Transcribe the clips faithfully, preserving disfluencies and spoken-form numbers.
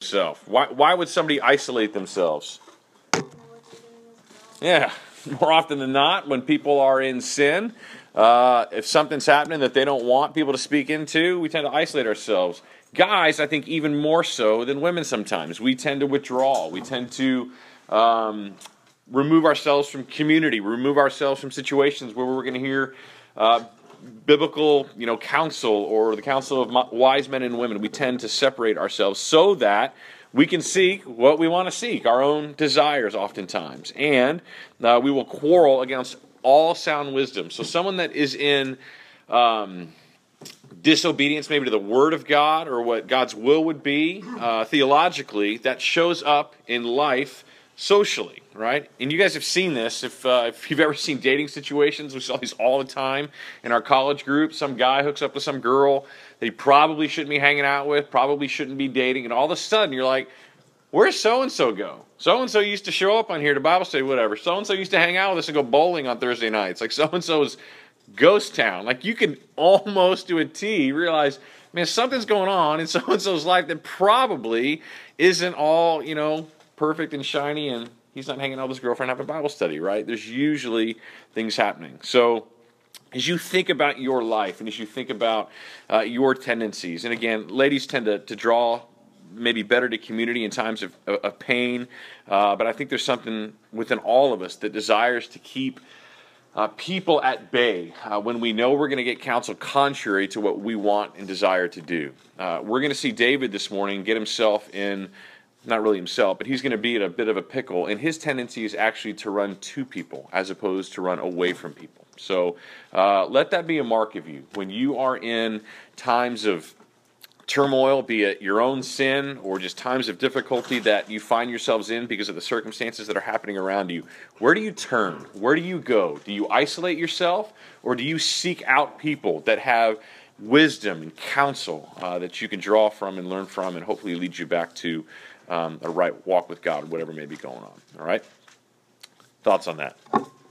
himself. Why, why would somebody isolate themselves? Yeah, more often than not, when people are in sin, uh, if something's happening that they don't want people to speak into, we tend to isolate ourselves. Guys, I think even more so than women sometimes. We tend to withdraw. We tend to um, remove ourselves from community, remove ourselves from situations where we're going to hear uh, biblical, you know, counsel or the counsel of wise men and women. We tend to separate ourselves so that we can seek what we want to seek, our own desires oftentimes. And uh, we will quarrel against all sound wisdom. So someone that is in um, disobedience maybe to the Word of God or what God's will would be uh, theologically, that shows up in life socially, right? And you guys have seen this. If, uh, if you've ever seen dating situations, we saw these all the time in our college group. Some guy hooks up with some girl that he probably shouldn't be hanging out with, probably shouldn't be dating, and all of a sudden you're like, where's so-and-so go? So-and-so used to show up on here to Bible study, whatever. So-and-so used to hang out with us and go bowling on Thursday nights. Like, so-and-so's ghost town. Like, you can almost to a T realize, man, something's going on in so-and-so's life that probably isn't all, you know, perfect and shiny, and he's not hanging out with his girlfriend having a Bible study, right? There's usually things happening. So as you think about your life and as you think about uh, your tendencies, and again, ladies tend to, to draw maybe better to community in times of, of pain, uh, but I think there's something within all of us that desires to keep uh, people at bay uh, when we know we're going to get counsel contrary to what we want and desire to do. Uh, we're going to see David this morning get himself in, not really himself, but he's going to be in a bit of a pickle, and his tendency is actually to run to people as opposed to run away from people. So uh, let that be a mark of you. When you are in times of turmoil, be it your own sin or just times of difficulty that you find yourselves in because of the circumstances that are happening around you, where do you turn? Where do you go? Do you isolate yourself, or do you seek out people that have wisdom and counsel uh, that you can draw from and learn from and hopefully lead you back to Um, a right walk with God, whatever may be going on. All right? Thoughts on that?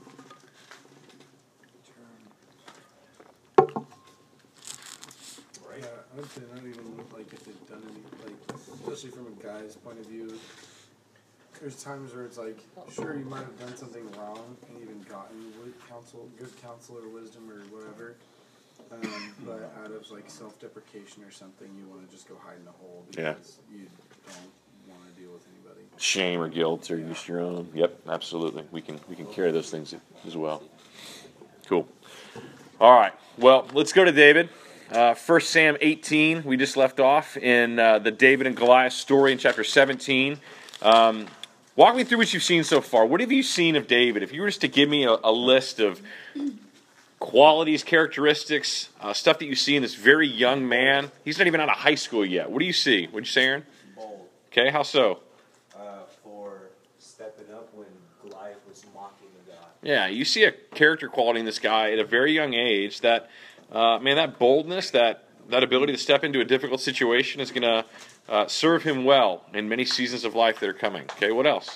Yeah, I would say not even like if they've done any, like, especially from a guy's point of view, there's times where it's like, sure, you might have done something wrong and even gotten counsel, good counsel or wisdom or whatever, um, but out of like self-deprecation or something, you want to just go hide in a hole because yeah. you don't want to deal with anybody. Shame or guilt or yeah. just your own. Yep, absolutely. We can we can carry those things as well. Cool. All right. Well, let's go to David. Uh, First Samuel eighteen. We just left off in uh, the David and Goliath story in chapter seventeen. Um, walk me through what you've seen so far. What have you seen of David? If you were just to give me a, a list of qualities, characteristics, uh, stuff that you see in this very young man. He's not even out of high school yet. What do you see? What did you say, Aaron? Bold. Okay, how so? Uh, for stepping up when Goliath was mocking the God. Yeah, you see a character quality in this guy at a very young age that, uh, man, that boldness, that, that ability to step into a difficult situation is going to uh, serve him well in many seasons of life that are coming. Okay, what else?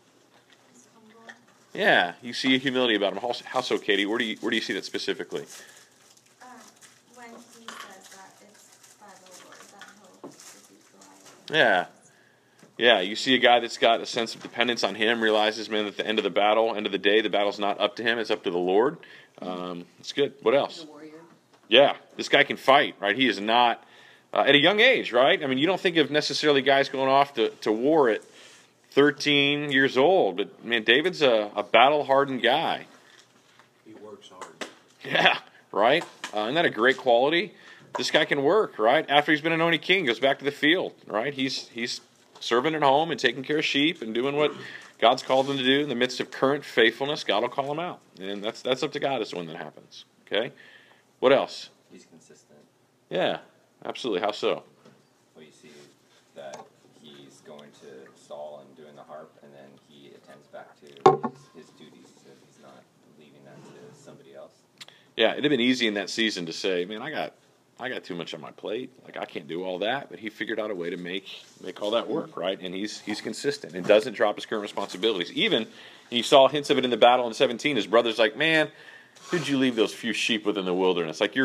Yeah, you see a humility about him. How, how so, Katie? Where do you where do you see that specifically? Uh, when he says that it's by the Lord that he'll defeat Goliath. Yeah. Yeah, you see a guy that's got a sense of dependence on him, realizes, man, at the end of the battle, end of the day, the battle's not up to him, it's up to the Lord. Um, it's good. What else? Yeah, this guy can fight, right? He is not, uh, at a young age, right? I mean, you don't think of necessarily guys going off to, to war at thirteen years old, but, man, David's a, a battle-hardened guy. He works hard. Yeah, right? Uh, isn't that a great quality? This guy can work, right? After he's been anointed king, goes back to the field, right? He's he's serving at home and taking care of sheep and doing what God's called him to do in the midst of current faithfulness. God will call him out, and that's that's up to God as to when that happens. Okay, what else? He's consistent. Yeah, absolutely. How so? Well, you see that he's going to Saul and doing the harp, and then he attends back to his, his duties, so he's not leaving that to somebody else. Yeah, it'd have been easy in that season to say, man, I got I got too much on my plate. Like, I can't do all that. But he figured out a way to make make all that work, right? And he's he's consistent and doesn't drop his current responsibilities. Even, and you saw hints of it in the battle in seventeen, his brother's like, man, who'd you leave those few sheep with in the wilderness? Like, you're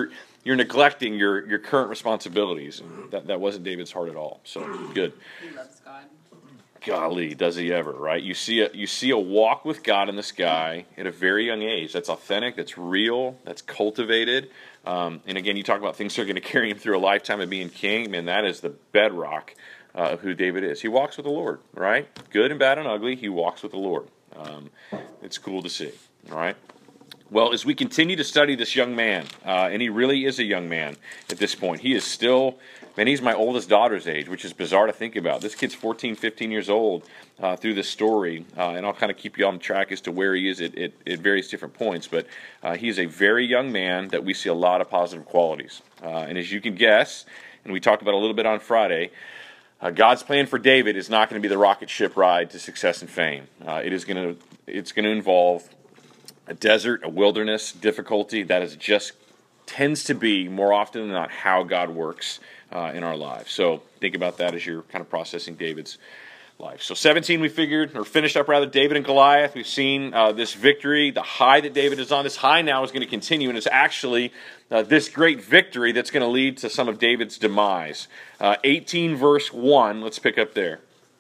you're neglecting your, your current responsibilities. And that, that wasn't David's heart at all. So good. He loves God. Golly, does he ever, right? You see a you see a walk with God in this guy at a very young age. That's authentic, that's real, that's cultivated. Um, and again, you talk about things that are going to carry him through a lifetime of being king. Man, that is the bedrock uh, of who David is. He walks with the Lord, right? Good and bad and ugly, he walks with the Lord. Um, it's cool to see, all right? Well, as we continue to study this young man, uh, and he really is a young man at this point, he is still, man, he's my oldest daughter's age, which is bizarre to think about. This kid's fourteen, fifteen years old uh, through this story, uh, and I'll kind of keep you on track as to where he is at, at, at various different points, but uh, he is a very young man that we see a lot of positive qualities. Uh, and as you can guess, and we talked about a little bit on Friday, uh, God's plan for David is not going to be the rocket ship ride to success and fame. Uh, it is going to, it's going to involve a desert, a wilderness, difficulty. That is just tends to be more often than not how God works uh, in our lives. So think about that as you're kind of processing David's life. So seventeen we figured, or finished up rather, David and Goliath. We've seen uh, this victory, the high that David is on. This high now is going to continue, and it's actually uh, this great victory that's going to lead to some of David's demise. Uh, eighteen verse one, let's pick up there.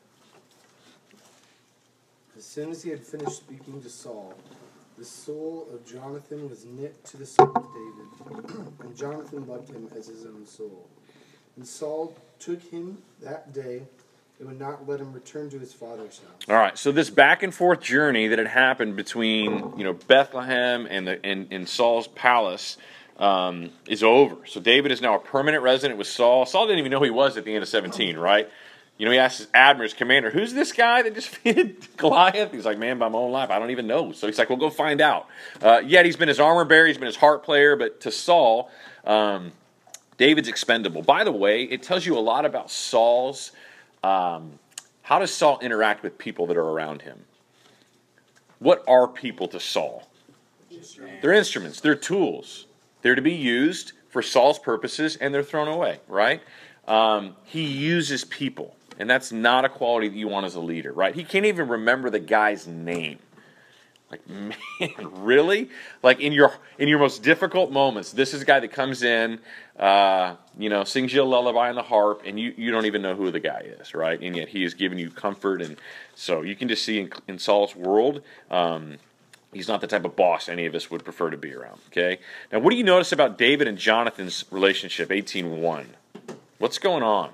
As soon as he had finished speaking to Saul, the soul of Jonathan was knit to the soul of David, and Jonathan loved him as his own soul. And Saul took him that day and would not let him return to his father's house. All right, so this back and forth journey that had happened between, you know, Bethlehem and the and, and Saul's palace um, is over. So David is now a permanent resident with Saul. Saul didn't even know who he was at the end of seventeen, right? You know, he asked his admiral, his commander, who's this guy that just defeated Goliath? He's like, man, by my own life, I don't even know. So he's like, well, go find out. Uh, yet he's been his armor bearer, he's been his harp player, but to Saul, um, David's expendable. By the way, it tells you a lot about Saul's, um, how does Saul interact with people that are around him? What are people to Saul? They're instruments, they're tools. They're to be used for Saul's purposes, and they're thrown away, right? Um, he uses people. And that's not a quality that you want as a leader, right? He can't even remember the guy's name. Like, man, really? Like, in your in your most difficult moments, this is a guy that comes in, uh, you know, sings you a lullaby on the harp, and you, you don't even know who the guy is, right? And yet he is giving you comfort. And so you can just see in, in Saul's world, um, he's not the type of boss any of us would prefer to be around, okay? Now, what do you notice about David and Jonathan's relationship, eighteen one? What's going on?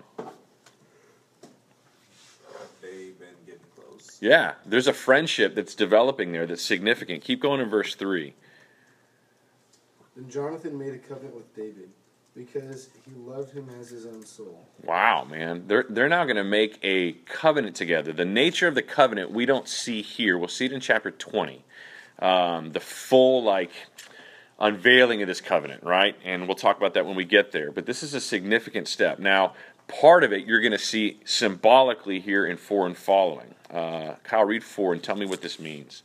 Yeah, there's a friendship that's developing there that's significant. Keep going in verse three. Then Jonathan made a covenant with David, because he loved him as his own soul. Wow, man. They're, they're now going to make a covenant together. The nature of the covenant we don't see here. We'll see it in chapter twenty. Um, the full, like, unveiling of this covenant, right? And we'll talk about that when we get there. But this is a significant step. Now, part of it you're going to see symbolically here in four and following. Uh, Kyle, read four and tell me what this means.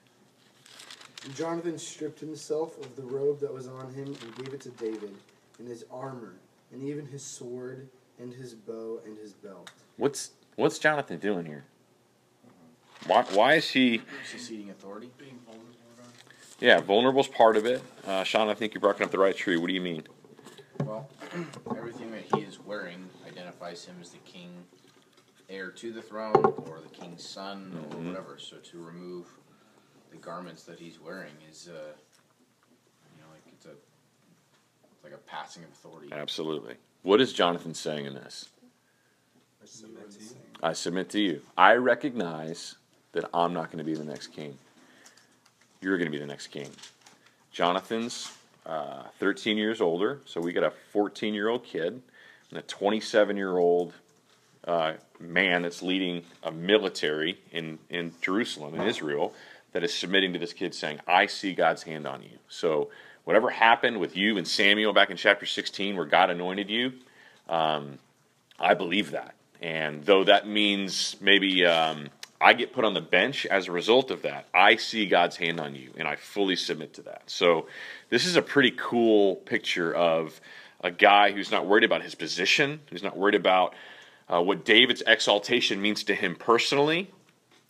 And Jonathan stripped himself of the robe that was on him and gave it to David, and his armor, and even his sword, and his bow, and his belt. What's what's Jonathan doing here? Why, why is he... Seceding authority? Being vulnerable. Yeah, vulnerable's part of it. Uh, Sean, I think you're barking up the right tree. What do you mean? Well, everything that he is wearing identifies him as the king, heir to the throne, or the king's son, or Mm-hmm. whatever. So to remove the garments that he's wearing is, uh, you know, like it's a, it's like a passing of authority. Absolutely. What is Jonathan saying in this? I submit to you. I submit to you. I recognize that I'm not going to be the next king. You're going to be the next king. Jonathan's uh, thirteen years older, so we got a fourteen-year-old kid and a twenty-seven-year-old uh, man that's leading a military in, in Jerusalem, in Israel, that is submitting to this kid saying, I see God's hand on you. So whatever happened with you and Samuel back in chapter sixteen where God anointed you, um, I believe that. And though that means maybe um, I get put on the bench as a result of that, I see God's hand on you, and I fully submit to that. So this is a pretty cool picture of a guy who's not worried about his position, who's not worried about uh, what David's exaltation means to him personally,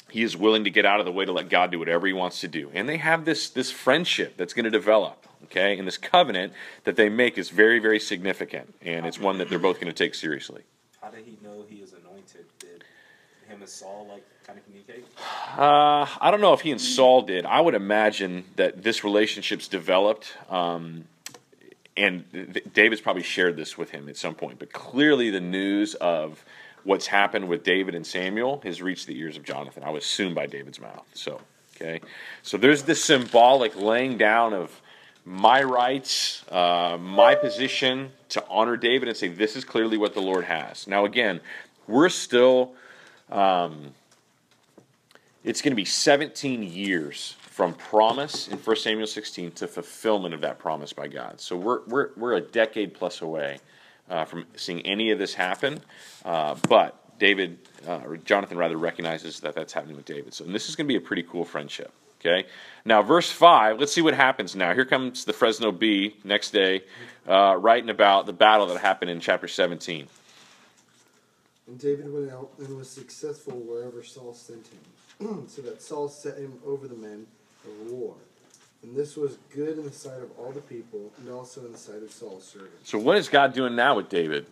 he is willing to get out of the way to let God do whatever he wants to do. And they have this, this friendship that's going to develop, okay? And this covenant that they make is very, very significant. And it's one that they're both going to take seriously. How did he know he was anointed? Did him and Saul like kind of communicate? Uh, I don't know if he and Saul did. I would imagine that this relationship's developed, um, and th- David's probably shared this with him at some point. But clearly the news of what's happened with David and Samuel has reached the ears of Jonathan, I would assume by David's mouth. So, okay. So there's this symbolic laying down of my rights, uh, my position to honor David and say, this is clearly what the Lord has. Now, again, we're still, um, it's going to be seventeen years from promise in First Samuel sixteen to fulfillment of that promise by God. So we're, we're, we're a decade plus away Uh, from seeing any of this happen, uh, but David, uh, or Jonathan rather, recognizes that that's happening with David. So and this is going to be a pretty cool friendship. Okay, now verse five. Let's see what happens now. Here comes the Fresno Bee next day, uh, writing about the battle that happened in chapter seventeen. And David went out and was successful wherever Saul sent him, so that Saul set him over the men of war. And this was good in the sight of all the people, and also in the sight of Saul's servants. So what is God doing now with David?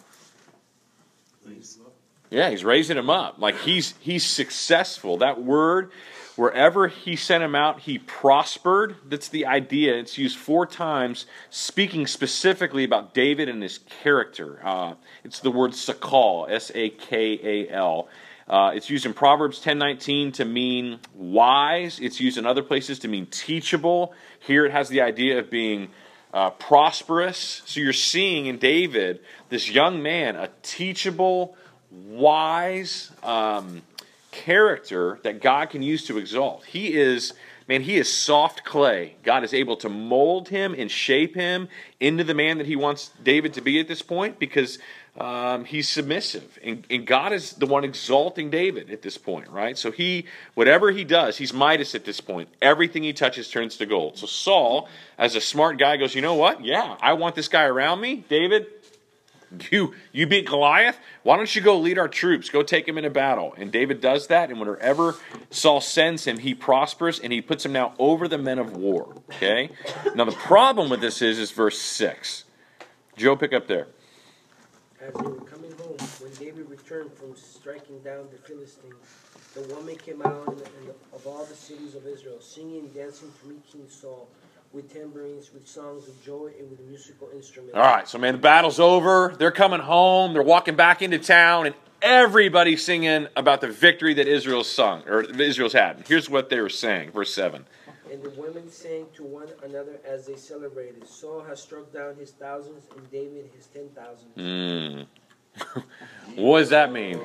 Yeah, he's raising him up. Like he's he's successful. That word, wherever he sent him out, he prospered. That's the idea. It's used four times, speaking specifically about David and his character. Uh, it's the word sakal, S A K A L. Uh, it's used in Proverbs ten nineteen to mean wise. It's used in other places to mean teachable. Here it has the idea of being uh, prosperous. So you're seeing in David, this young man, a teachable, wise um, character that God can use to exalt. He is, man, he is soft clay. God is able to mold him and shape him into the man that he wants David to be at this point, because Um, he's submissive, and, and God is the one exalting David at this point, right? So he, whatever he does, he's Midas at this point. Everything he touches turns to gold. So Saul, as a smart guy, goes, you know what? Yeah, I want this guy around me. David, you you beat Goliath? Why don't you go lead our troops? Go take him into battle. And David does that, and wherever Saul sends him, he prospers, and he puts him now over the men of war, okay? Now the problem with this is, is verse six. Joe, pick up there. As they were coming home, when David returned from striking down the Philistines, the woman came out in the, in the, of all the cities of Israel, singing and dancing to meet King Saul, with tambourines, with songs of joy, and with musical instruments. All right, so man, the battle's over. They're coming home. They're walking back into town, and everybody's singing about the victory that Israel's sung, or Israel's had. Here's what they were saying, verse seven. And the women sang to one another as they celebrated, Saul has struck down his thousands, and David his ten thousands. Mm. What does that mean?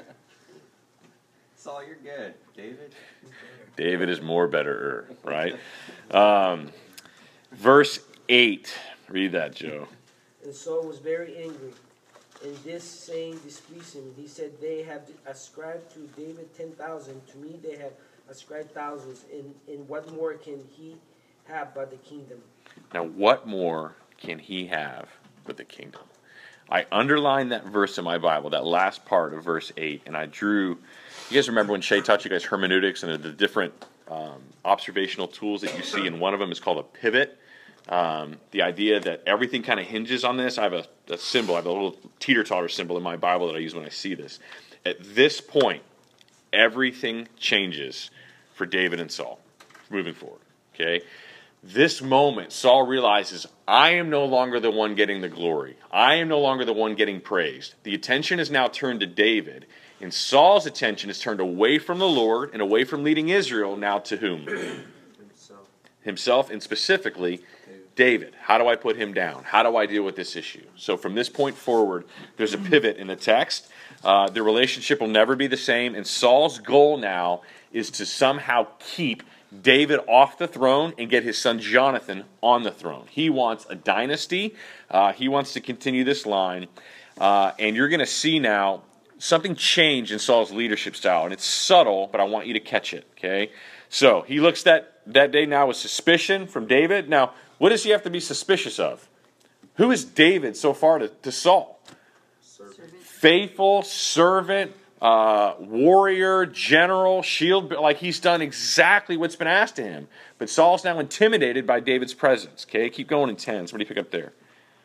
Saul, you're good. David? David is more better, right? Um, verse eight. Read that, Joe. And Saul was very angry, and this saying displeased him. He said, they have ascribed to David ten thousand, to me they have ascribed thousands, and, and what more can he have but the kingdom? Now, what more can he have but the kingdom? I underlined that verse in my Bible, that last part of verse eight, and I drew, you guys remember when Shay taught you guys hermeneutics and the different um, observational tools that you see, and one of them is called a pivot. Um, the idea that everything kind of hinges on this. I have a, a symbol, I have a little teeter-totter symbol in my Bible that I use when I see this. At this point, everything changes for David and Saul moving forward. Okay? This moment, Saul realizes, I am no longer the one getting the glory. I am no longer the one getting praised. The attention is now turned to David, and Saul's attention is turned away from the Lord and away from leading Israel now to whom? Himself. Himself, and specifically David. How do I put him down? How do I deal with this issue? So from this point forward, there's a pivot in the text. Uh, the relationship will never be the same, and Saul's goal now is to somehow keep David off the throne and get his son Jonathan on the throne. He wants a dynasty. Uh, he wants to continue this line. Uh, and you're going to see now something change in Saul's leadership style. And it's subtle, but I want you to catch it. Okay. So he looks that, that day now with suspicion from David. Now, what does he have to be suspicious of? Who is David so far to, to Saul? Servant. Faithful, servant, uh, warrior, general, shield, like he's done exactly what's been asked of him. But Saul's now intimidated by David's presence. Okay, keep going in ten. Somebody pick up there.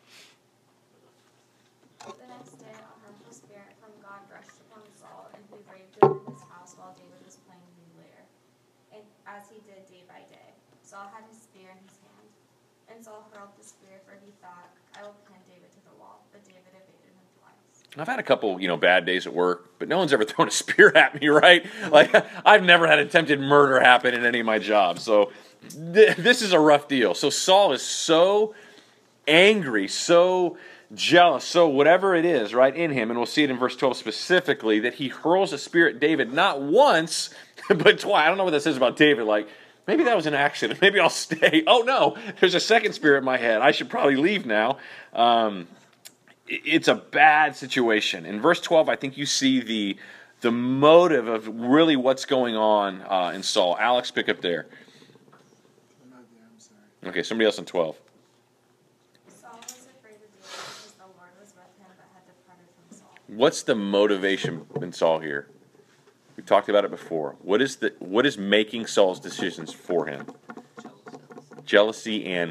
The next day, a harmful spirit from God rushed upon Saul, and he raved within his house while David was playing the lyre, and as he did day by day. Saul had his spear in his hand, and Saul hurled the spear, for he thought, I will pin David to the wall. But David evaded him twice. I've had a couple, you know, bad days at work, but no one's ever thrown a spear at me, right? Like, I've never had attempted murder happen in any of my jobs. So th- this is a rough deal. So Saul is so angry, so jealous, so whatever it is, right, in him, and we'll see it in verse twelve specifically, that he hurls a spear at David not once, but twice. I don't know what that says about David. Like, maybe that was an accident. Maybe I'll stay. Oh, no, there's a second spear in my head. I should probably leave now. Um, it's a bad situation. In verse twelve, I think you see the the motive of really what's going on uh, in Saul. Alex, pick up there. I'm not there, I'm sorry. Okay, somebody else on twelve. Saul was afraid of David because the Lord was with him, but had departed from Saul. What's the motivation in Saul here? We talked about it before. What is the what is making Saul's decisions for him? Jealousy and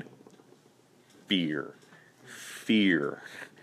fear. Fear.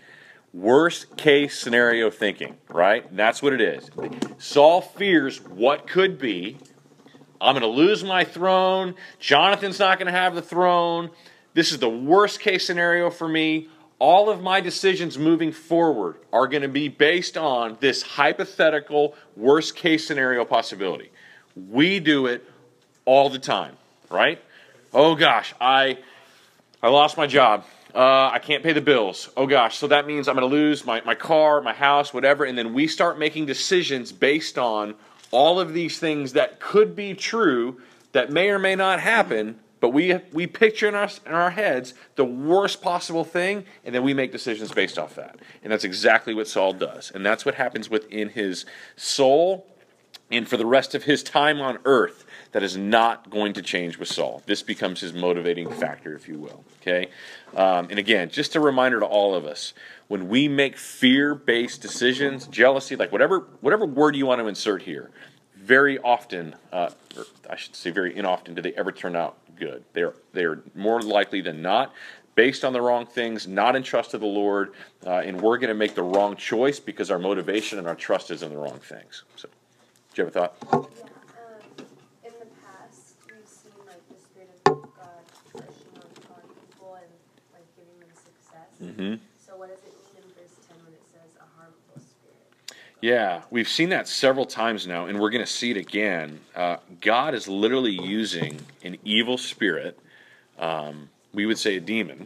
Worst case scenario thinking, right? That's what it is. Saul fears what could be. I'm going to lose my throne. Jonathan's not going to have the throne. This is the worst case scenario for me. All of my decisions moving forward are going to be based on this hypothetical worst case scenario possibility. We do it all the time, right? Oh gosh, I I lost my job. Uh, I can't pay the bills. Oh gosh, so that means I'm going to lose my, my car, my house, whatever. And then we start making decisions based on all of these things that could be true, that may or may not happen, but we we picture in our, in our heads the worst possible thing, and then we make decisions based off that. And that's exactly what Saul does. And that's what happens within his soul, and for the rest of his time on earth, that is not going to change with Saul. This becomes his motivating factor, if you will. Okay? Um, and again, just a reminder to all of us, when we make fear-based decisions, jealousy, like whatever whatever word you want to insert here, very often, uh, or I should say very inoften, do they ever turn out good. They're they're more likely than not based on the wrong things, not in trust of the Lord, uh, and we're going to make the wrong choice because our motivation and our trust is in the wrong things. So, do you have a thought? Yeah, um, in the past, we've seen like the Spirit of God rushing on, on people and like giving them success. Mm-hmm. So what does it mean in verse ten when it says a harmful spirit? Yeah, we've seen that several times now, and we're going to see it again. Uh, God is literally using an evil spirit, um, we would say a demon,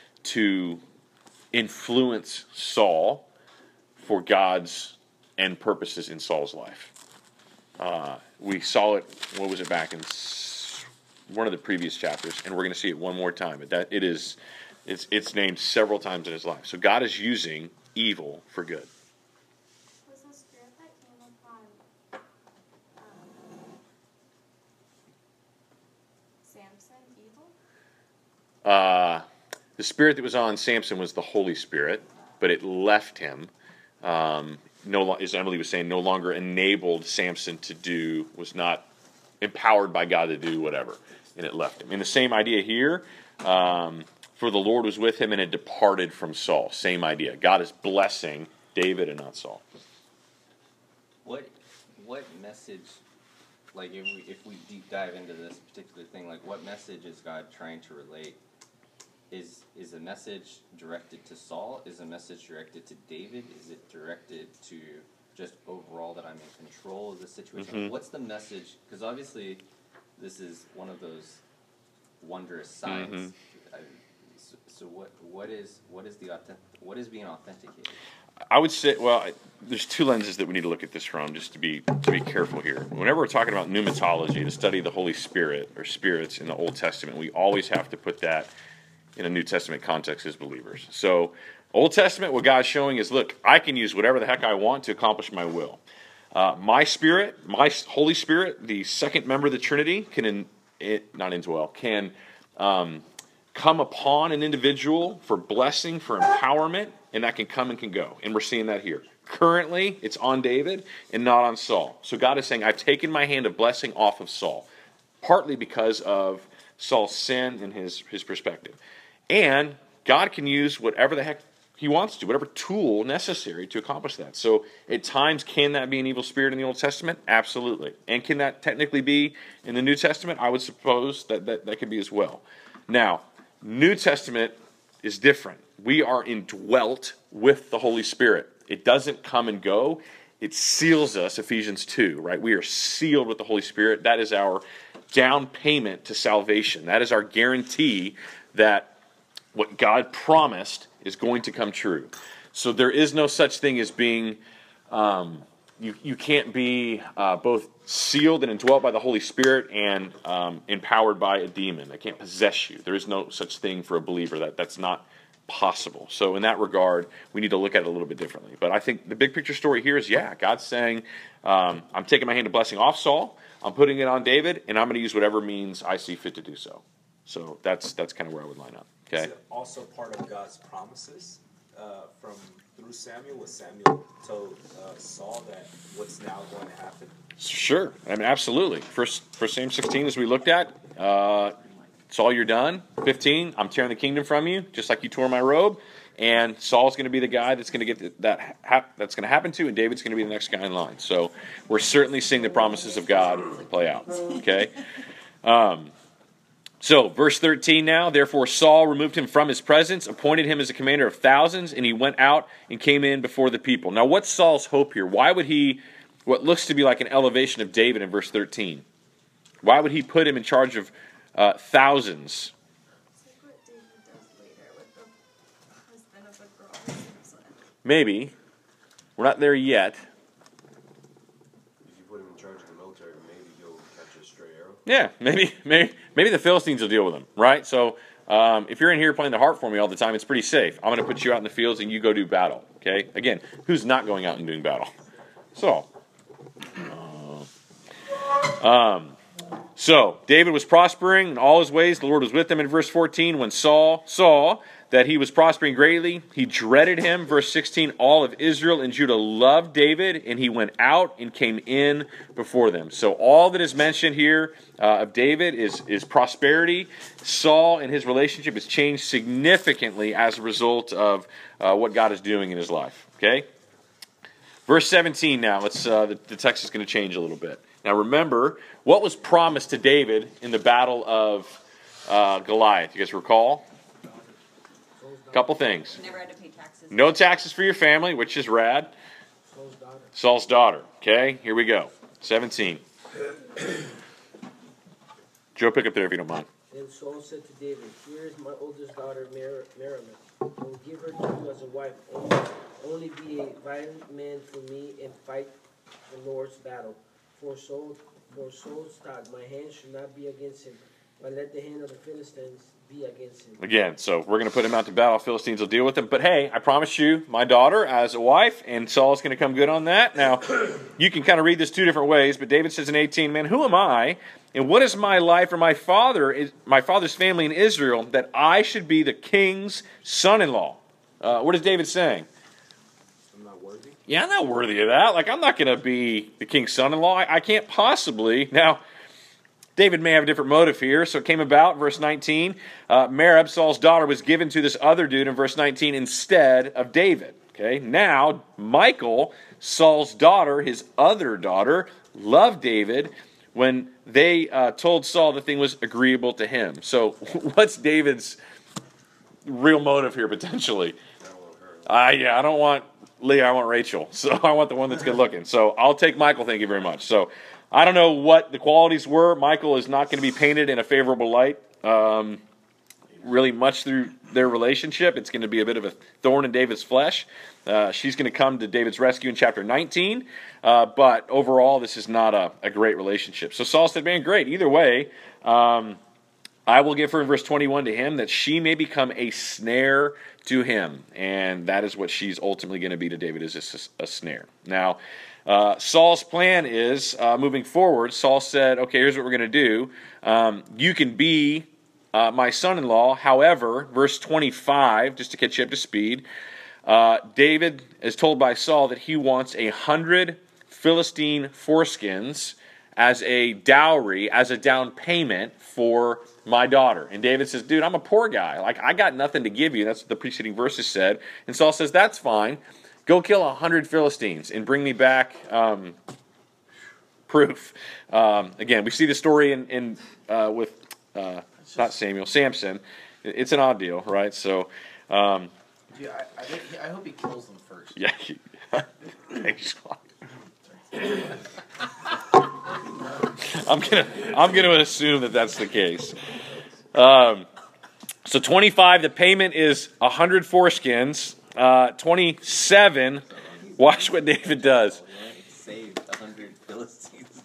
to influence Saul for God's end purposes in Saul's life. Uh, we saw it, what was it, back in s- one of the previous chapters, and we're going to see it one more time. But that it is, it's it's named several times in his life. So God is using evil for good. Was the spirit that came upon um, Samson evil? Uh, the spirit that was on Samson was the Holy Spirit, but it left him. Um, no, lo- as Emily was saying, no longer enabled Samson to do, was not empowered by God to do whatever, and it left him. And the same idea here, um, for the Lord was with him and had departed from Saul. Same idea. God is blessing David and not Saul. What what message, like if we if we deep dive into this particular thing, like what message is God trying to relate? Is is a message directed to Saul? Is a message directed to David? Is it directed to just overall that I'm in control of the situation? Mhm. What's the message? Because obviously, this is one of those wondrous signs. Mhm. I, so, so what what is what is the authentic, what is being authenticated? I would say, well, I, there's two lenses that we need to look at this from, just to be to be careful here. Whenever we're talking about pneumatology, to study the Holy Spirit or spirits in the Old Testament, we always have to put that in a New Testament context as believers. So, Old Testament, what God's showing is, look, I can use whatever the heck I want to accomplish my will. Uh, my Spirit, my Holy Spirit, the second member of the Trinity, can in, it, not indwell, can um, come upon an individual for blessing, for empowerment, and that can come and can go. And we're seeing that here. Currently, it's on David and not on Saul. So God is saying, I've taken my hand of blessing off of Saul, partly because of Saul's sin and his, his perspective. And God can use whatever the heck he wants to, whatever tool necessary to accomplish that. So at times, can that be an evil spirit in the Old Testament? Absolutely. And can that technically be in the New Testament? I would suppose that that, that could be as well. Now, New Testament is different. We are indwelt with the Holy Spirit. It doesn't come and go. It seals us, Ephesians two, right? We are sealed with the Holy Spirit. That is our down payment to salvation. That is our guarantee that what God promised is going to come true. So there is no such thing as being, um, you, you can't be uh, both sealed and indwelt by the Holy Spirit and um, empowered by a demon. That can't possess you. There is no such thing for a believer. That That's not possible. So in that regard, we need to look at it a little bit differently. But I think the big picture story here is, yeah, God's saying, um, I'm taking my hand of blessing off Saul, I'm putting it on David, and I'm going to use whatever means I see fit to do so. So that's that's kind of where I would line up. Okay. Is it also part of God's promises uh, from through Samuel? Was Samuel told uh, Saul that what's now going to happen? Sure. I mean, absolutely. First, First Samuel sixteen, as we looked at, uh, Saul, you're done. fifteen, I'm tearing the kingdom from you, just like you tore my robe. And Saul's going to be the guy that's going to get that hap- that's going to happen to, and David's going to be the next guy in line. So we're certainly seeing the promises of God play out. Okay. Um, So, verse thirteen now, therefore Saul removed him from his presence, appointed him as a commander of thousands, and he went out and came in before the people. Now, what's Saul's hope here? Why would he, what looks to be like an elevation of David in verse thirteen, why would he put him in charge of uh, thousands? It's like what David does later with the husband of the girl who sleeps with. Maybe. We're not there yet. If you put him in charge of the military, maybe he'll catch a stray arrow. Yeah, maybe, maybe, maybe the Philistines will deal with him, right? So, um, if you're in here playing the harp for me all the time, it's pretty safe. I'm going to put you out in the fields and you go do battle. Okay. Again, who's not going out and doing battle? So, uh, um, so David was prospering in all his ways. The Lord was with him. In verse fourteen, when Saul saw that he was prospering greatly, he dreaded him. Verse sixteen, all of Israel and Judah loved David, and he went out and came in before them. So all that is mentioned here uh, of David is, is prosperity. Saul and his relationship has changed significantly as a result of uh, what God is doing in his life. Okay? Verse seventeen now, let's, uh, the, the text is going to change a little bit. Now remember, what was promised to David in the battle of uh, Goliath? You guys recall? Couple things. Never had to pay taxes. No taxes for your family, which is rad. Saul's daughter. Saul's daughter. Okay, here we go. seventeen. Joe, pick up there if you don't mind. Then Saul said to David, here is my oldest daughter, Mer- Merriman. I will give her to you as a wife. Only, only be a violent man for me and fight the Lord's battle. For so, for Saul's stock, my hand should not be against him, but let the hand of the Philistines be against him. Again, so we're going to put him out to battle. Philistines will deal with him. But hey, I promise you, my daughter as a wife, and Saul's going to come good on that. Now, you can kind of read this two different ways, but David says in eighteen, man, who am I, and what is my life or my father, my father's family in Israel, that I should be the king's son-in-law? Uh, what is David saying? I'm not worthy. Yeah, I'm not worthy of that. Like, I'm not going to be the king's son-in-law. I, I can't possibly. Now, David may have a different motive here, so it came about, verse nineteen. Uh, Merab, Saul's daughter, was given to this other dude in verse nineteen instead of David. Okay, now Michal, Saul's daughter, his other daughter, loved David when they uh, told Saul the thing was agreeable to him. So, what's David's real motive here potentially? I don't want her. Uh, yeah, I don't want Leah, I want Rachel. So I want the one that's good looking. So I'll take Michal, thank you very much. So I don't know what the qualities were. Michal is not going to be painted in a favorable light. Um, really much through their relationship. It's going to be a bit of a thorn in David's flesh. Uh, she's going to come to David's rescue in chapter nineteen. Uh, but overall, this is not a, a great relationship. So Saul said, man, great. Either way, um, I will give her in verse twenty-one to him that she may become a snare to him. And that is what she's ultimately going to be to David, is a, a snare. Now, uh, Saul's plan is, uh, moving forward, Saul said, okay, here's what we're going to do. Um, you can be uh, my son-in-law. However, verse twenty-five, just to catch you up to speed, uh, David is told by Saul that he wants a hundred Philistine foreskins as a dowry, as a down payment for my daughter. And David says, dude, I'm a poor guy. Like, I got nothing to give you. That's what the preceding verses said. And Saul says, that's fine. Go kill a hundred Philistines and bring me back um, proof. Um, again, we see the story in, in uh, with, uh, not Samuel, Samson. It's an odd deal, right? So, um, Yeah, I, I, think, I hope he kills them first. yeah. Thanks, I'm gonna I'm gonna assume that that's the case. Um, so twenty-five, the payment is a hundred foreskins. Uh, twenty-seven, watch what David does. Saved a hundred Philistines.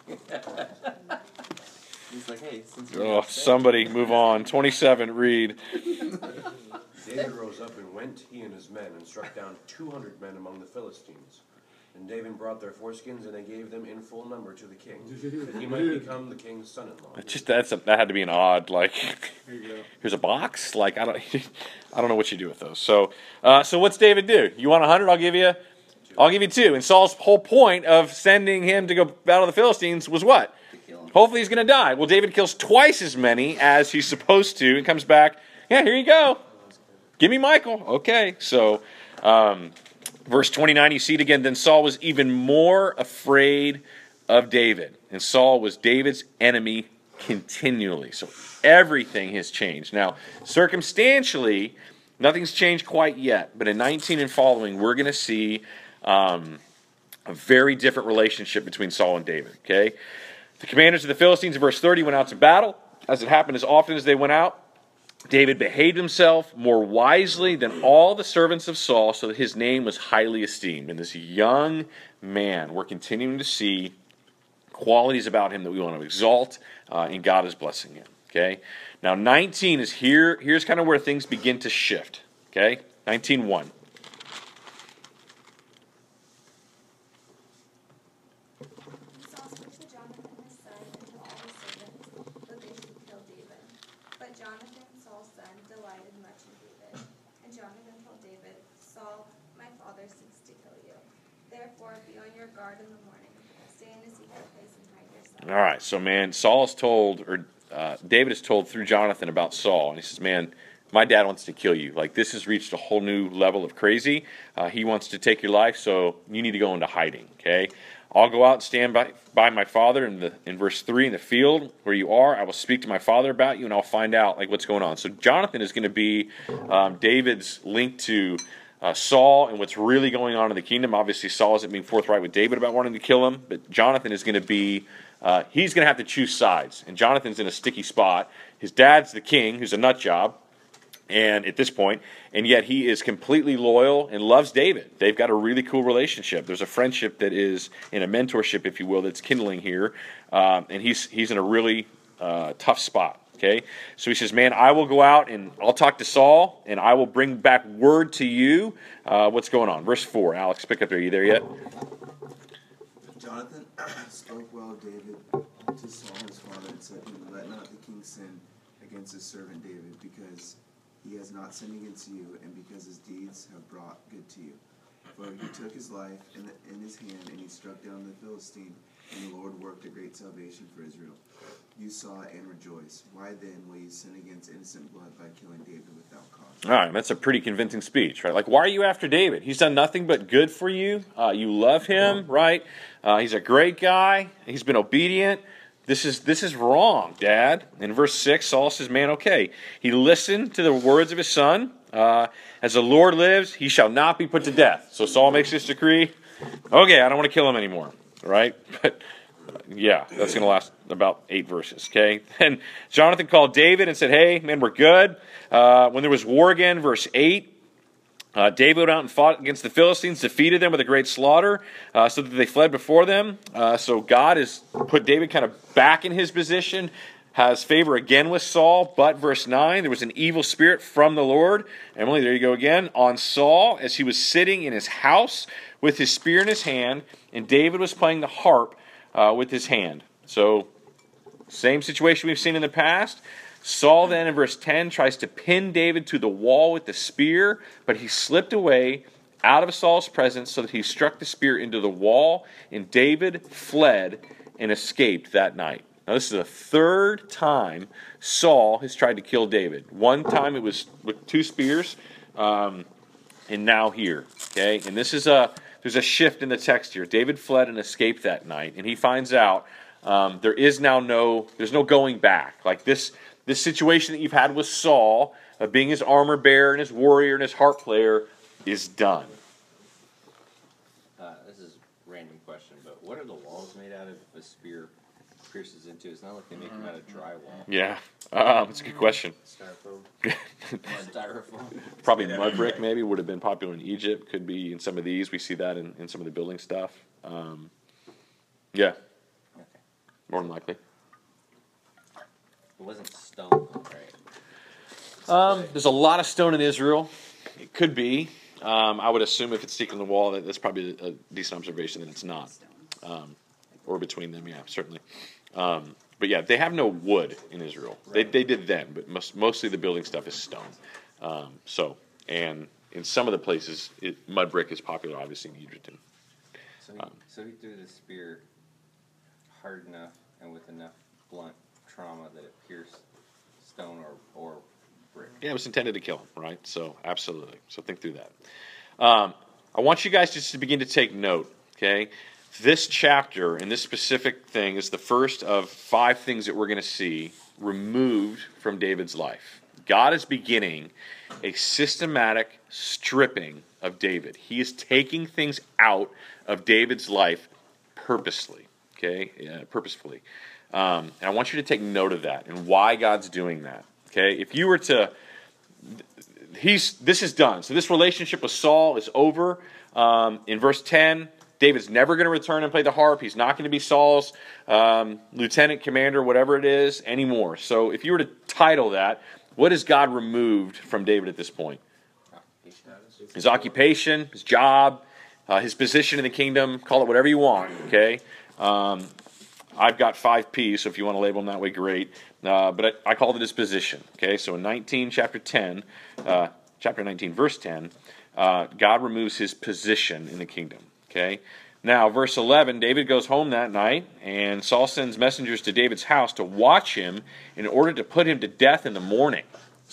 He's like, hey, since you're Oh, not saved- somebody move on. twenty-seven, read. David rose up and went, he and his men, and struck down two hundred men among the Philistines. And David brought their foreskins, and they gave them in full number to the king, that he might become the king's son-in-law. It's just that's a, that had to be an odd like. Here you go. Here's a box. Like I don't, I don't know what you do with those. So, uh, so what's David do? You want a hundred? I'll give you, I'll give you two. And Saul's whole point of sending him to go battle the Philistines was what? to kill him. Hopefully he's going to die. Well, David kills twice as many as he's supposed to, and comes back. Yeah, here you go. Give me Michael. Okay. So, um, verse twenty-nine, you see it again. Then Saul was even more afraid of David, and Saul was David's enemy continually. So everything has changed. Now, circumstantially, nothing's changed quite yet, but in nineteen and following, we're going to see um, a very different relationship between Saul and David. Okay, the commanders of the Philistines in verse thirty went out to battle. As it happened, as often as they went out, David behaved himself more wisely than all the servants of Saul, so that his name was highly esteemed. And this young man, we're continuing to see qualities about him that we want to exalt, uh, and God is blessing him. Okay. Now, nineteen is here. Here's kind of where things begin to shift. Okay. nineteen one. Saul spoke to Jonathan his son and to all his servants that they should kill David. But Jonathan, Saul's son, delighted much in David. And Jonathan told David, Saul, my father, seeks to kill you. Therefore, be on your guard in the morning. Stay in a secret place and hide yourself. All right. So, man, Saul is told, or uh, David is told through Jonathan about Saul. And he says, man, my dad wants to kill you. Like, this has reached a whole new level of crazy. Uh, he wants to take your life, so you need to go into hiding. Okay. I'll go out and stand by, by my father in the in verse three in the field where you are. I will speak to my father about you, and I'll find out like what's going on. So Jonathan is going to be um, David's link to uh, Saul and what's really going on in the kingdom. Obviously, Saul isn't being forthright with David about wanting to kill him, but Jonathan is going to be uh, he's going to have to choose sides, and Jonathan's in a sticky spot. His dad's the king, who's a nut job. And at this point, and yet he is completely loyal and loves David. They've got a really cool relationship. There's a friendship that is in a mentorship, if you will, that's kindling here. Um, and he's he's in a really uh, tough spot. Okay, so he says, "Man, I will go out and I'll talk to Saul, and I will bring back word to you." Uh, what's going on? Verse four. Alex, pick up there. Are you there yet? Jonathan spoke well of David to Saul his father and said, "Let not the king sin against his servant David, because he has not sinned against you, and because his deeds have brought good to you. For he took his life in, the, in his hand, and he struck down the Philistine, and the Lord worked a great salvation for Israel. You saw it and rejoice. Why then will you sin against innocent blood by killing David without cause?" All right, that's a pretty convincing speech, right? Like, why are you after David? He's done nothing but good for you. Uh, you love him, right? Uh, he's a great guy. He's been obedient. This is this is wrong, Dad. In verse six, Saul says, man, okay. He listened to the words of his son. Uh, As the Lord lives, he shall not be put to death. So Saul makes this decree. Okay, I don't want to kill him anymore, right? But yeah, that's going to last about eight verses, okay? And Jonathan called David and said, hey, man, we're good. Uh, when there was war again, verse eight, Uh, David went out and fought against the Philistines, defeated them with a great slaughter, uh, so that they fled before them. Uh, so God has put David kind of back in his position, has favor again with Saul. But verse nine, there was an evil spirit from the Lord. Emily, there you go again. On Saul, as he was sitting in his house with his spear in his hand, and David was playing the harp uh, with his hand. So, same situation we've seen in the past. Saul then in verse ten tries to pin David to the wall with the spear, but he slipped away out of Saul's presence so that he struck the spear into the wall, and David fled and escaped that night. Now, this is the third time Saul has tried to kill David. One time it was with two spears, um, and now here. Okay, and this is a there's a shift in the text here. David fled and escaped that night, and he finds out um, there is now no there's no going back. Like this this situation that you've had with Saul of being his armor bearer and his warrior and his harp player is done. Uh, this is a random question, but what are the walls made out of if a spear pierces into? It's not like they make them out of drywall. Yeah, um, it's a good question. Styrofoam. Styrofoam. Probably mud brick maybe would have been popular in Egypt. Could be in some of these. We see that in, in some of the building stuff. Um, yeah, Okay. more than likely. It wasn't stone, right? Um, there's a lot of stone in Israel. It could be. Um, I would assume if it's sticking in the wall, that that's probably a decent observation that it's not. Um, or between them, yeah, certainly. Um, but yeah, they have no wood in Israel. They they did then, but most, mostly the building stuff is stone. Um, so, and in some of the places, it, mud brick is popular, obviously in Egypt. And, So he, Um, so he threw the spear hard enough and with enough blunt trauma that it pierced stone or, or brick. yeah, it was intended to kill him, right? So, absolutely. So think through that. Um, I want you guys just to begin to take note, okay? This chapter and this specific thing is the first of five things that we're going to see removed from David's life. God is beginning a systematic stripping of David. He is taking things out of David's life purposely, okay, yeah, purposefully. Um, and I want you to take note of that and why God's doing that, okay? If you were to, he's this is done. So this relationship with Saul is over. Um, in verse ten, David's never going to return and play the harp. He's not going to be Saul's um, lieutenant commander, whatever it is, anymore. So if you were to title that, what has God removed from David at this point? His occupation, his job, uh, his position in the kingdom, call it whatever you want, okay? Um, I've got five P's, so if you want to label them that way, great. Uh, but I, I called it his position, okay? So in nineteen, chapter ten, uh, chapter nineteen, verse ten, uh, God removes his position in the kingdom, okay? Now, verse eleven, David goes home that night, and Saul sends messengers to David's house to watch him in order to put him to death in the morning.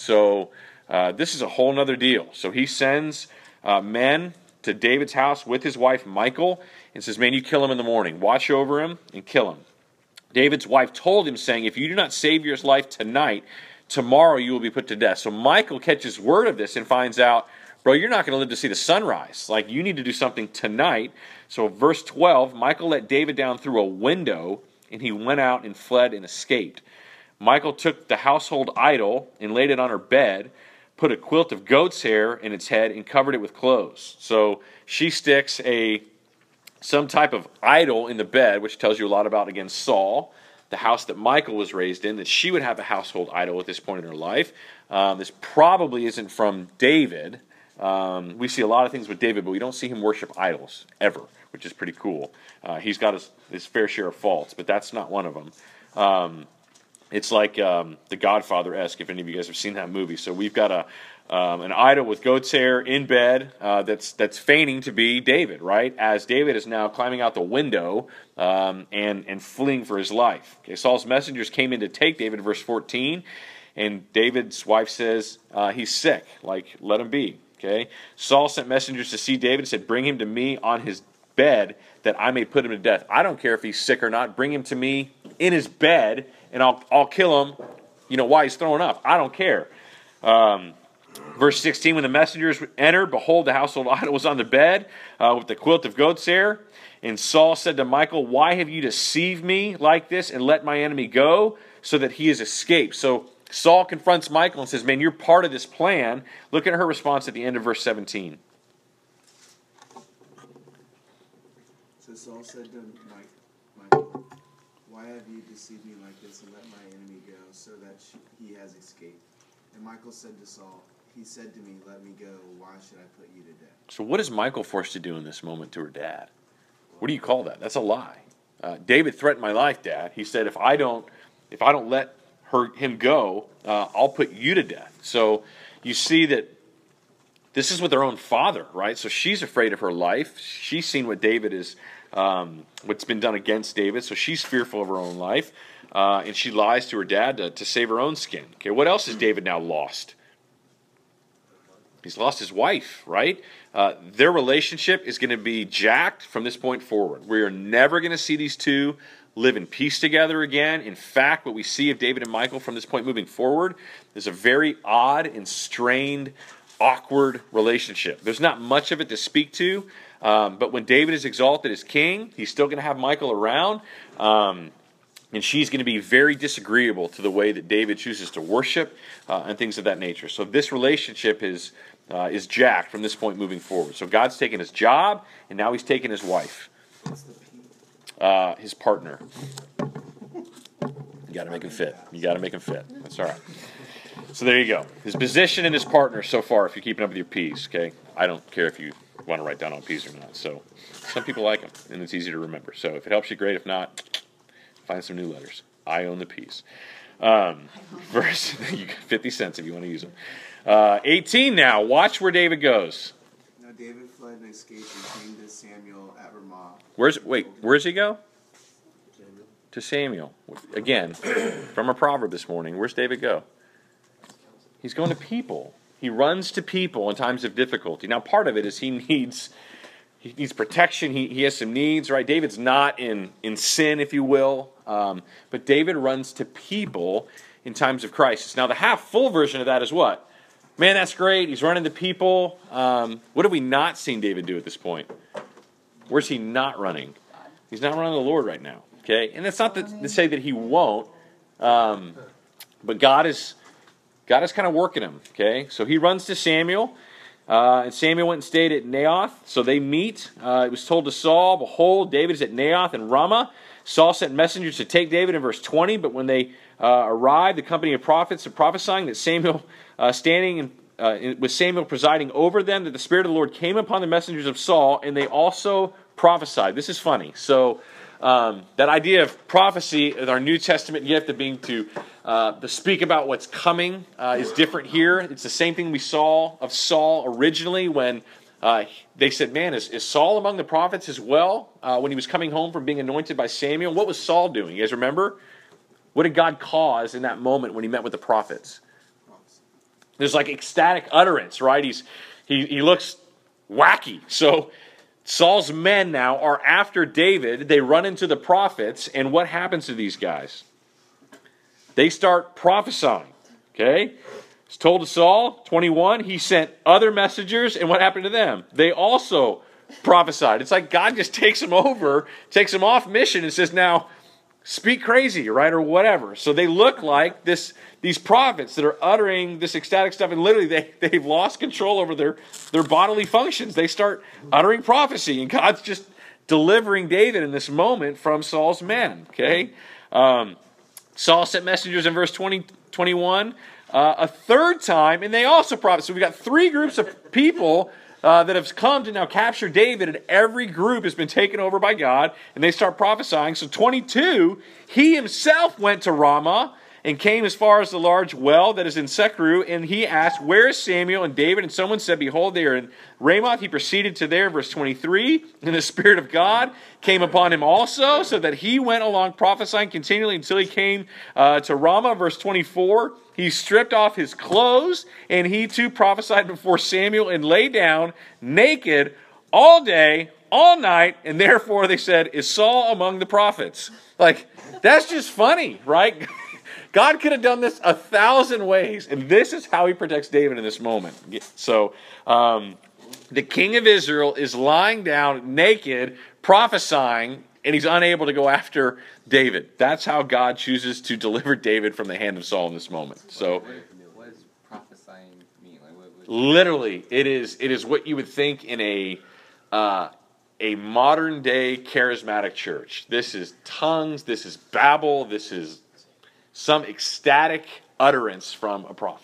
So uh, this is a whole other deal. So he sends uh, men to David's house with his wife Michal and says, man, you kill him in the morning. Watch over him and kill him. David's wife told him, saying, if you do not save your life tonight, tomorrow you will be put to death. So Michal catches word of this and finds out, bro, you're not going to live to see the sunrise. Like, you need to do something tonight. So verse twelve, Michal let David down through a window, and he went out and fled and escaped. Michal took the household idol and laid it on her bed, put a quilt of goat's hair in its head, and covered it with clothes. So she sticks a some type of idol in the bed, which tells you a lot about, again, Saul, the house that Michal was raised in, that she would have a household idol at this point in her life. Um, this probably isn't from David. Um, we see a lot of things with David, but we don't see him worship idols, ever, which is pretty cool. Uh, he's got his, his fair share of faults, but that's not one of them. Um, it's like um, The Godfather-esque, if any of you guys have seen that movie. So we've got a um, an idol with goat's hair in bed uh, that's that's feigning to be David, right? As David is now climbing out the window um, and, and fleeing for his life. Okay, Saul's messengers came in to take David, verse fourteen, and David's wife says uh, he's sick, like, let him be. Okay, Saul sent messengers to see David and said, bring him to me on his bed that I may put him to death. I don't care if he's sick or not. Bring him to me in his bed, and I'll I'll kill him, you know, while he's throwing up. I don't care. Um, verse sixteen, when the messengers entered, behold, the household idol was on the bed uh, with the quilt of goat's hair. And Saul said to Michal, why have you deceived me like this and let my enemy go so that he has escaped? So Saul confronts Michal and says, man, you're part of this plan. Look at her response at the end of verse seventeen. So Saul said to Michal, why have you deceived me like this and let my enemy go so that she, he has escaped? And Michal said to Saul, he said to me, let me go. Why should I put you to death? So what is Michal forced to do in this moment to her dad? What do you call that? That's a lie. Uh, David threatened my life, Dad. He said, if I don't, if I don't let her him go, uh, I'll put you to death. So you see that this is with her own father, right? So she's afraid of her life. She's seen what David is, um, what's been done against David, so she's fearful of her own life. Uh, and she lies to her dad to, to save her own skin. Okay, what else has David now lost? He's lost his wife, right? Uh, their relationship is going to be jacked from this point forward. We are never going to see these two live in peace together again. In fact, what we see of David and Michal from this point moving forward is a very odd and strained, awkward relationship. There's not much of it to speak to, um, but when David is exalted as king, he's still going to have Michal around, um, and she's going to be very disagreeable to the way that David chooses to worship uh, and things of that nature. So this relationship is uh, is jacked from this point moving forward. So God's taken his job, and now he's taken his wife, uh, his partner. You got to make him fit. You got to make him fit. That's all right. So there you go. His position and his partner so far, if you're keeping up with your P's, okay? I don't care if you want to write down on P's or not. So some people like them, and it's easy to remember. So if it helps you, great. If not, find some new letters. I own the P's. Um, verse, you get fifty cents if you want to use them. Uh, eighteen now. Watch where David goes. Now David fled and escaped and came to Samuel at Ramah. Where's Wait, where does he go? To Samuel. Again, from a proverb this morning. Where's David go? He's going to people. He runs to people in times of difficulty. Now, part of it is he needs he needs protection. He he has some needs, right? David's not in, in sin, if you will. Um, but David runs to people in times of crisis. Now, the half-full version of that is what? Man, that's great. He's running to people. Um, what have we not seen David do at this point? Where's he not running? He's not running to the Lord right now. Okay, and that's not to, to say that he won't, um, but God is God is kind of working him. Okay, so he runs to Samuel, uh, and Samuel went and stayed at Naioth. So they meet. Uh, it was told to Saul, "Behold, David is at Naioth and Ramah." Saul sent messengers to take David in verse twenty, but when they uh, arrived, the company of prophets are prophesying that Samuel, uh, standing in, uh, in, with Samuel presiding over them, that the Spirit of the Lord came upon the messengers of Saul, and they also prophesied. This is funny. So. Um, that idea of prophecy, our New Testament gift of being to, uh, to speak about what's coming uh, is different here. It's the same thing we saw of Saul originally when uh, they said, man, is, is Saul among the prophets as well? Uh, when he was coming home from being anointed by Samuel, what was Saul doing? You guys remember? What did God cause in that moment when he met with the prophets? There's like ecstatic utterance, right? He's he, he looks wacky. So Saul's men now are after David. They run into the prophets, and what happens to these guys? They start prophesying. Okay? It's told to Saul, twenty-one, he sent other messengers, and what happened to them? They also prophesied. It's like God just takes them over, takes them off mission, and says, now, speak crazy, right, or whatever. So they look like this these prophets that are uttering this ecstatic stuff, and literally they, they've lost control over their, their bodily functions. They start uttering prophecy, and God's just delivering David in this moment from Saul's men, okay? Um, Saul sent messengers in verse twenty, twenty-one uh, a third time, and they also prophesied. So we've got three groups of people Uh, that have come to now capture David, and every group has been taken over by God, and they start prophesying. So twenty-two, he himself went to Ramah and came as far as the large well that is in Sechu, and he asked, where is Samuel and David? And someone said, behold, they are in Ramoth. He proceeded to there, verse twenty-three, and the Spirit of God came upon him also, so that he went along prophesying continually until he came uh, to Ramah, verse twenty-four. He stripped off his clothes, and he too prophesied before Samuel and lay down naked all day, all night, and therefore they said, is Saul among the prophets? Like, that's just funny, right? God could have done this a thousand ways, and this is how he protects David in this moment. So, um, the king of Israel is lying down naked, prophesying, and he's unable to go after David. That's how God chooses to deliver David from the hand of Saul in this moment. So, what does prophesying mean? Like, what, what literally, it is it is what you would think in a uh, a modern day charismatic church. This is tongues. This is babble. This is some ecstatic utterance from a prophet.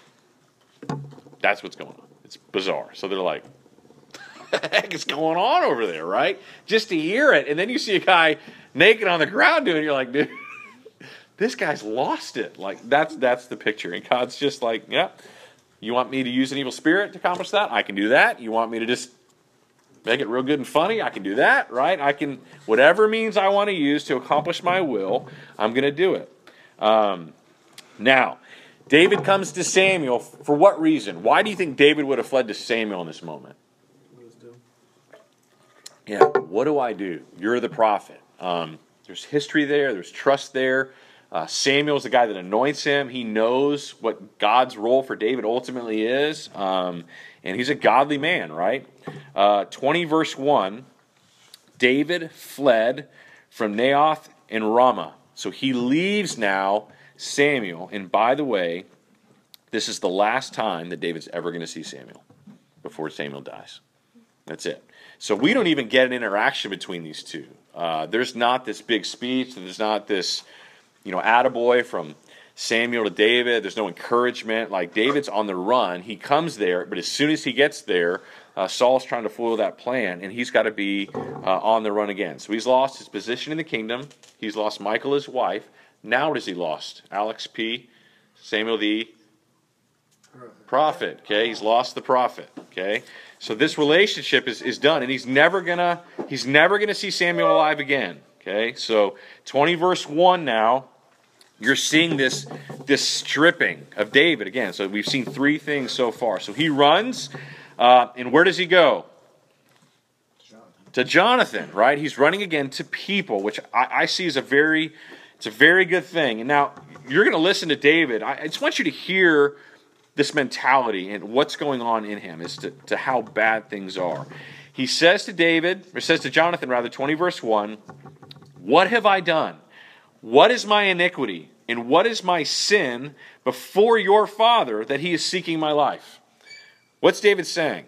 That's what's going on. It's bizarre. So they're like, what the heck is going on over there, right? Just to hear it. And then you see a guy naked on the ground doing it. You're like, dude, this guy's lost it. Like, that's that's the picture. And God's just like, yeah, You want me to use an evil spirit to accomplish that? I can do that. You want me to just make it real good and funny? I can do that, right? I can, whatever means I want to use to accomplish my will, I'm going to do it. Um, now, David comes to Samuel. For what reason? Why do you think David would have fled to Samuel in this moment? Wisdom. Yeah, what do I do? You're the prophet. Um, there's history there. There's trust there. Uh, Samuel's the guy that anoints him. He knows what God's role for David ultimately is. Um, and he's a godly man, right? Uh, twenty verse one, David fled from Naioth and Ramah. So he leaves now Samuel. And by the way, this is the last time that David's ever going to see Samuel before Samuel dies. That's it. So we don't even get an interaction between these two. Uh, there's not this big speech. There's not this, you know, attaboy from Samuel to David. There's no encouragement. Like, David's on the run. He comes there, but as soon as he gets there, uh, Saul's trying to foil that plan, and he's got to be uh, on the run again. So he's lost his position in the kingdom. He's lost Michal, his wife. Now what has he lost? Alex P., Samuel the prophet. Okay, he's lost the prophet. Okay, so this relationship is, is done, and he's never gonna he's never gonna see Samuel alive again. Okay, so twenty verse one now. You're seeing this, this stripping of David again. So we've seen three things so far. So he runs, uh, and where does he go? Jonathan. To Jonathan, right? He's running again to people, which I, I see as a very, it's a very good thing. And now you're going to listen to David. I, I just want you to hear this mentality and what's going on in him as to, to how bad things are. He says to David, or says to Jonathan rather, twenty verse one, "What have I done? What is my iniquity, and what is my sin before your father that he is seeking my life?" What's David saying?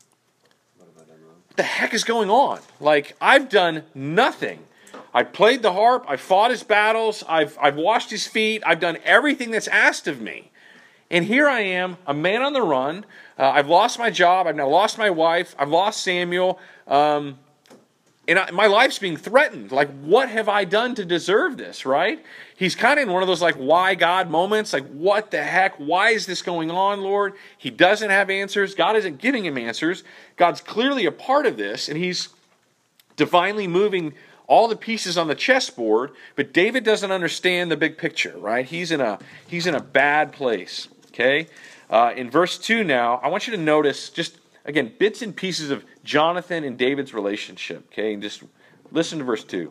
What the heck is going on? Like, I've done nothing. I played the harp, I fought his battles, I've, I've washed his feet, I've done everything that's asked of me. And here I am, a man on the run. Uh, I've lost my job, I've now lost my wife, I've lost Samuel. Um... And I, my life's being threatened. Like, what have I done to deserve this, right? He's kind of in one of those, like, why God moments. Like, what the heck? Why is this going on, Lord? He doesn't have answers. God isn't giving him answers. God's clearly a part of this, and he's divinely moving all the pieces on the chessboard. But David doesn't understand the big picture, right? He's in a, he's in a bad place, okay? Uh, in verse two now, I want you to notice just, again, bits and pieces of Jonathan and David's relationship, okay? And just listen to verse two.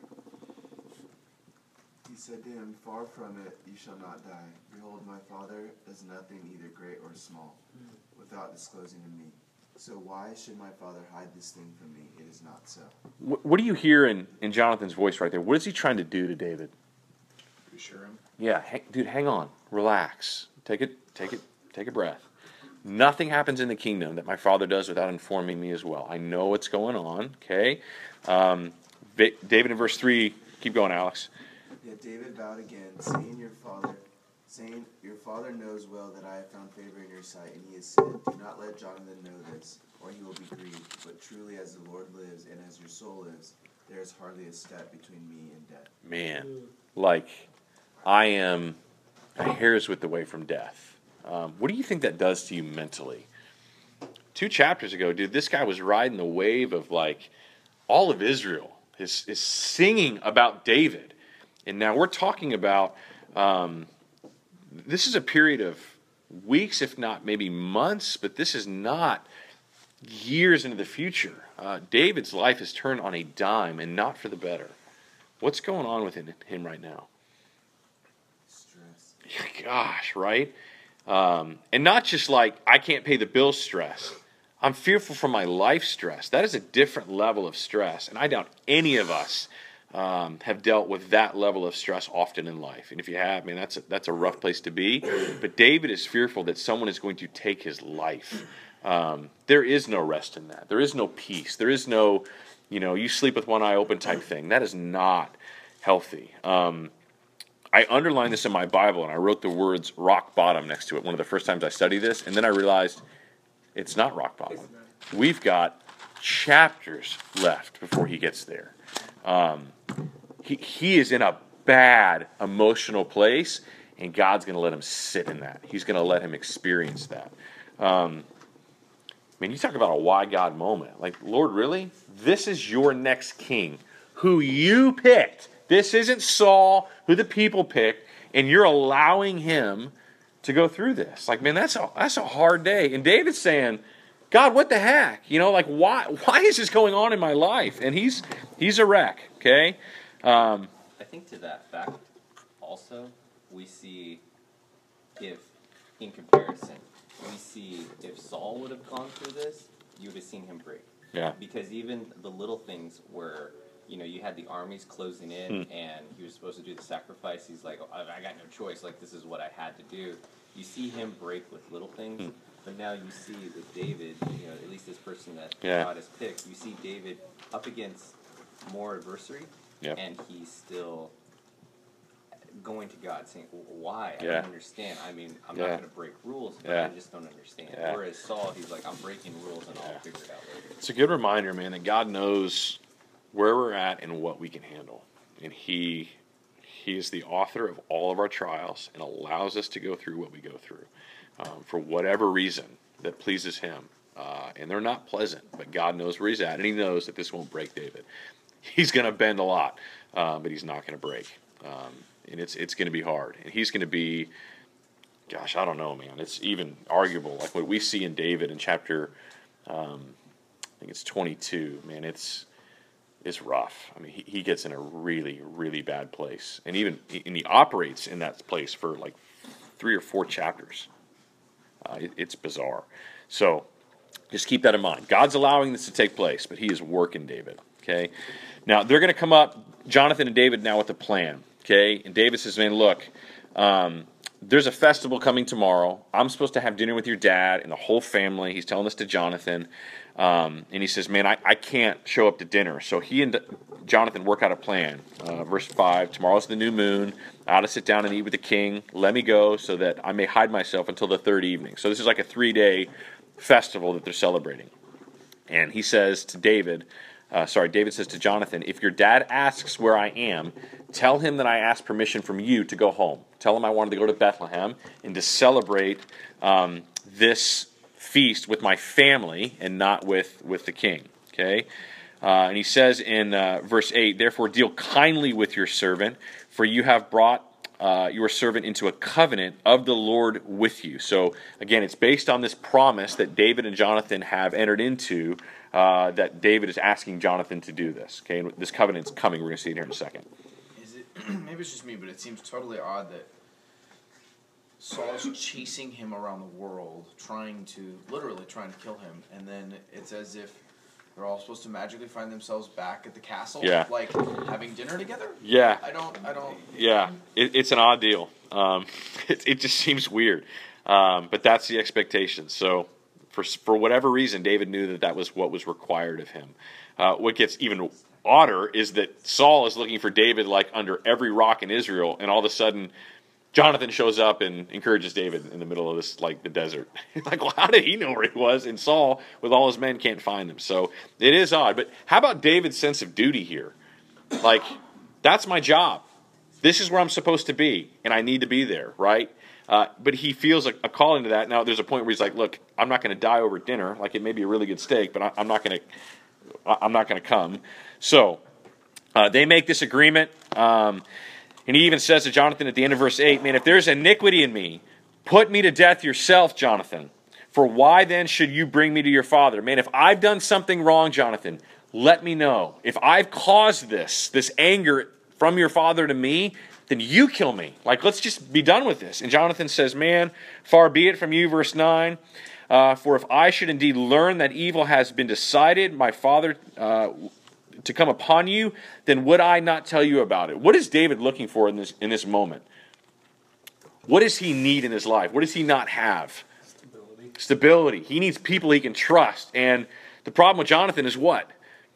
He said to him, "Far from it, you shall not die. Behold, my father does nothing, either great or small, without disclosing to me. So why should my father hide this thing from me? It is not so." What, what do you hear in, in Jonathan's voice right there? What is he trying to do to David? Reassure him. Yeah, hang, dude, hang on. Relax. Take it, take it, take a breath. Nothing happens in the kingdom that my father does without informing me as well. I know what's going on, okay? Um, David in verse three, keep going, Alex. Yet David vowed again, saying, Your father, saying, Your father knows well that I have found favor in your sight, and he has said, Do not let Jonathan know this, or he will be grieved. But truly as the Lord lives, and as your soul lives, there is hardly a step between me and death. Man, like, I am a hair's width away from death. Um, what do you think that does to you mentally? Two chapters ago, dude, this guy was riding the wave of, like, all of Israel is, is singing about David. And now we're talking about, um, this is a period of weeks, if not maybe months, but this is not years into the future. Uh, David's life has turned on a dime, and not for the better. What's going on with him, him right now? Stress. Gosh, right? Um, and not just like, I can't pay the bill stress. I'm fearful for my life stress. That is a different level of stress. And I doubt any of us um, have dealt with that level of stress often in life. And if you have, man, that's a, that's a rough place to be. But David is fearful that someone is going to take his life. Um, there is no rest in that. There is no peace. There is no, you know, you sleep with one eye open type thing. That is not healthy. Um, I underlined this in my Bible, and I wrote the words rock bottom next to it one of the first times I studied this, and then I realized it's not rock bottom. We've got chapters left before he gets there. Um, he, he is in a bad emotional place, and God's going to let him sit in that. He's going to let him experience that. Um, I mean, you talk about a why God moment. Like, Lord, really? This is your next king, who you picked. This isn't Saul, who the people picked, and you're allowing him to go through this. Like, man, that's a, that's a hard day. And David's saying, God, what the heck? You know, like, why why is this going on in my life? And he's he's a wreck, okay? Um, I think to that fact, also, we see if, in comparison, we see if Saul would have gone through this, you would have seen him break. Yeah. Because even the little things where, you know, you had the armies closing in Hmm. and he was supposed to do the sacrifice. He's like, oh, I I got no choice. Like, this is what I had to do. You see him break with little things. Hmm. But now you see with David, you know, at least this person that Yeah. God has picked, you see David up against more adversity, Yep. and he's still going to God saying, why? I Yeah. don't understand. I mean, I'm Yeah. not going to break rules, but Yeah. I just don't understand. Yeah. Whereas Saul, he's like, I'm breaking rules and I'll Yeah. figure it out later. It's a good reminder, man, that God knows where we're at and what we can handle. And he he is the author of all of our trials and allows us to go through what we go through um, for whatever reason that pleases him. Uh, and they're not pleasant, but God knows where he's at, and he knows that this won't break David. He's going to bend a lot, uh, but he's not going to break. Um, and it's it's going to be hard. And he's going to be, gosh, I don't know, man. It's even arguable. Like what we see in David in chapter, um, I think it's twenty-two, man, it's it's rough. I mean, he, he gets in a really, really bad place. And even and he operates in that place for like three or four chapters. Uh, it, it's bizarre. So just keep that in mind. God's allowing this to take place, but he is working David. Okay? Now, they're going to come up, Jonathan and David, now with a plan. Okay? And David says, man, look, um, there's a festival coming tomorrow. I'm supposed to have dinner with your dad and the whole family. He's telling this to Jonathan. Um, and he says, man, I, I can't show up to dinner. So he and Jonathan work out a plan. Uh, verse five, tomorrow's the new moon. I ought to sit down and eat with the king. Let me go so that I may hide myself until the third evening. So this is like a three-day festival that they're celebrating. And he says to David, uh, sorry, David says to Jonathan, if your dad asks where I am, tell him that I asked permission from you to go home. Tell him I wanted to go to Bethlehem and to celebrate um, this feast with my family and not with, with the king. Okay? Uh, and he says in uh, verse eight, therefore deal kindly with your servant, for you have brought uh, your servant into a covenant of the Lord with you. So again, it's based on this promise that David and Jonathan have entered into, uh, that David is asking Jonathan to do this. Okay, and this covenant's coming. We're going to see it here in a second. Is it maybe it's just me, but it seems totally odd that Saul's chasing him around the world, trying to literally trying to kill him, and then it's as if they're all supposed to magically find themselves back at the castle, Yeah. like having dinner together. Yeah. I don't, I don't. Yeah, it, it's an odd deal. Um, it, it just seems weird, um, but that's the expectation. So, for for whatever reason, David knew that that was what was required of him. Uh, what gets even odder is that Saul is looking for David like under every rock in Israel, and all of a sudden, Jonathan shows up and encourages David in the middle of this, like the desert. Like, well, how did he know where he was? And Saul, with all his men, can't find him. So it is odd. But how about David's sense of duty here? Like, that's my job. This is where I'm supposed to be, and I need to be there, right? Uh, but he feels a, a calling to that. Now, there's a point where he's like, look, I'm not going to die over dinner. Like, it may be a really good steak, but I, I'm not going to I'm not going to come. So uh, they make this agreement. Um And he even says to Jonathan at the end of verse eight, man, if there's iniquity in me, put me to death yourself, Jonathan. For why then should you bring me to your father? Man, if I've done something wrong, Jonathan, let me know. If I've caused this, this anger from your father to me, then you kill me. Like, let's just be done with this. And Jonathan says, man, far be it from you, verse nine. Uh, for if I should indeed learn that evil has been decided, my father... Uh, to come upon you, then would I not tell you about it? What is David looking for in this in this moment? What does he need in his life? What does he not have? Stability. Stability. He needs people he can trust. And the problem with Jonathan is what?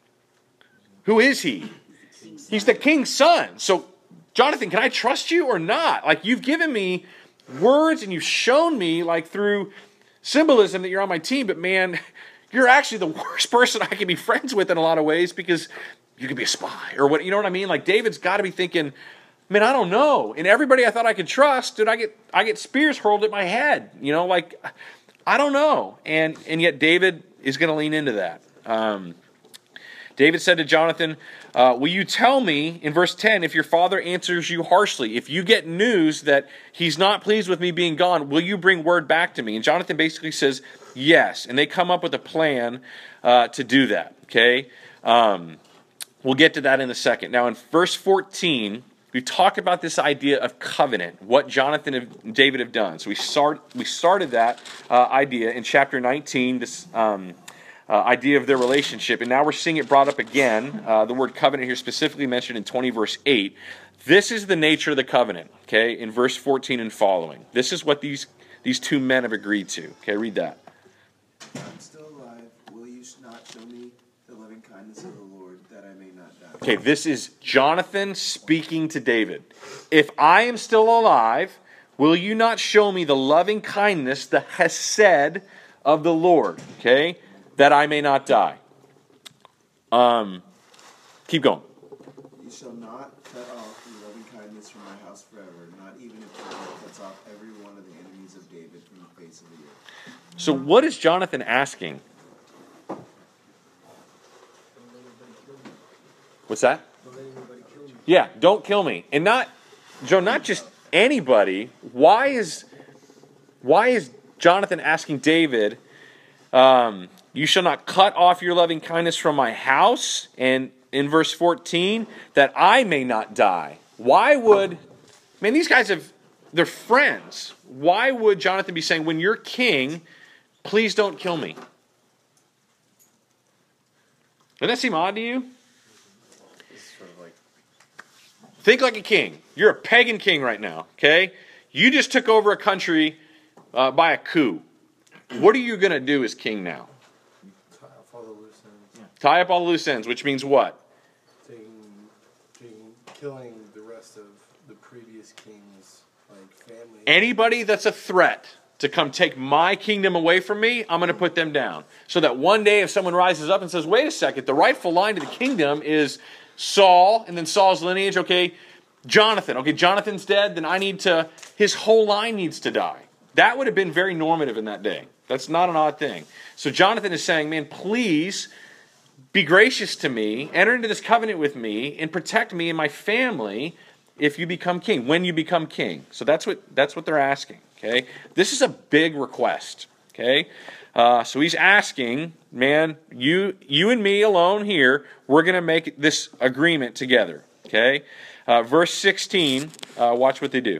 Who is he? He's the king's son. So, Jonathan, can I trust you or not? Like, you've given me words and you've shown me, like, through symbolism that you're on my team, but man, you're actually the worst person I can be friends with in a lot of ways because you could be a spy or what, you know what I mean? Like, David's got to be thinking, man, I don't know. And everybody I thought I could trust, dude, I get I get spears hurled at my head. You know, like I don't know. And and yet David is going to lean into that. Um, David said to Jonathan, uh, will you tell me, in verse ten, if your father answers you harshly, if you get news that he's not pleased with me being gone, will you bring word back to me? And Jonathan basically says, yes. And they come up with a plan uh, to do that. Okay? Um, we'll get to that in a second. Now, in verse fourteen, we talk about this idea of covenant, what Jonathan and David have done. So we start we started that uh, idea in chapter nineteen, this um, uh, idea of their relationship, and now we're seeing it brought up again. Uh, the word covenant here specifically mentioned in twenty verse eight. This is the nature of the covenant, okay, in verse fourteen and following. This is what these, these two men have agreed to. Okay, read that. I'm still alive. Will you not show me the loving kindness of the Lord, that I may not die? Okay, this is Jonathan speaking to David. If I am still alive, will you not show me the loving kindness, the hesed of the Lord, okay, that I may not die? Um, keep going. You shall not cut off your loving kindness from my house forever, not even if the Lord cuts off every one of the enemies of David from the face of the earth. So what is Jonathan asking? What's that? Don't let anybody kill me. Yeah, don't kill me. And not, Joe, not just anybody. Why is why is Jonathan asking David, um, you shall not cut off your loving kindness from my house? And in verse fourteen, that I may not die. Why would, man, these guys have, they're friends. Why would Jonathan be saying, when you're king, please don't kill me? Doesn't that seem odd to you? Sort of like, Think like a king. You're a pagan king right now, okay? You just took over a country uh, by a coup. What are you going to do as king now? Tie off all the loose ends. Tie up all the loose ends, which means what? Taking, taking, killing the rest of the previous king's like family. Anybody that's a threat to come take my kingdom away from me, I'm going to put them down. So that one day if someone rises up and says, wait a second, the rightful line to the kingdom is Saul, and then Saul's lineage, okay, Jonathan. Okay, Jonathan's dead, then I need to, his whole line needs to die. That would have been very normative in that day. That's not an odd thing. So Jonathan is saying, man, please be gracious to me, enter into this covenant with me, and protect me and my family if you become king, when you become king. So that's what that's what they're asking. Okay, this is a big request. Okay, uh, so he's asking, man, you you and me alone here, we're going to make this agreement together. Okay, uh, verse sixteen. Uh, watch what they do.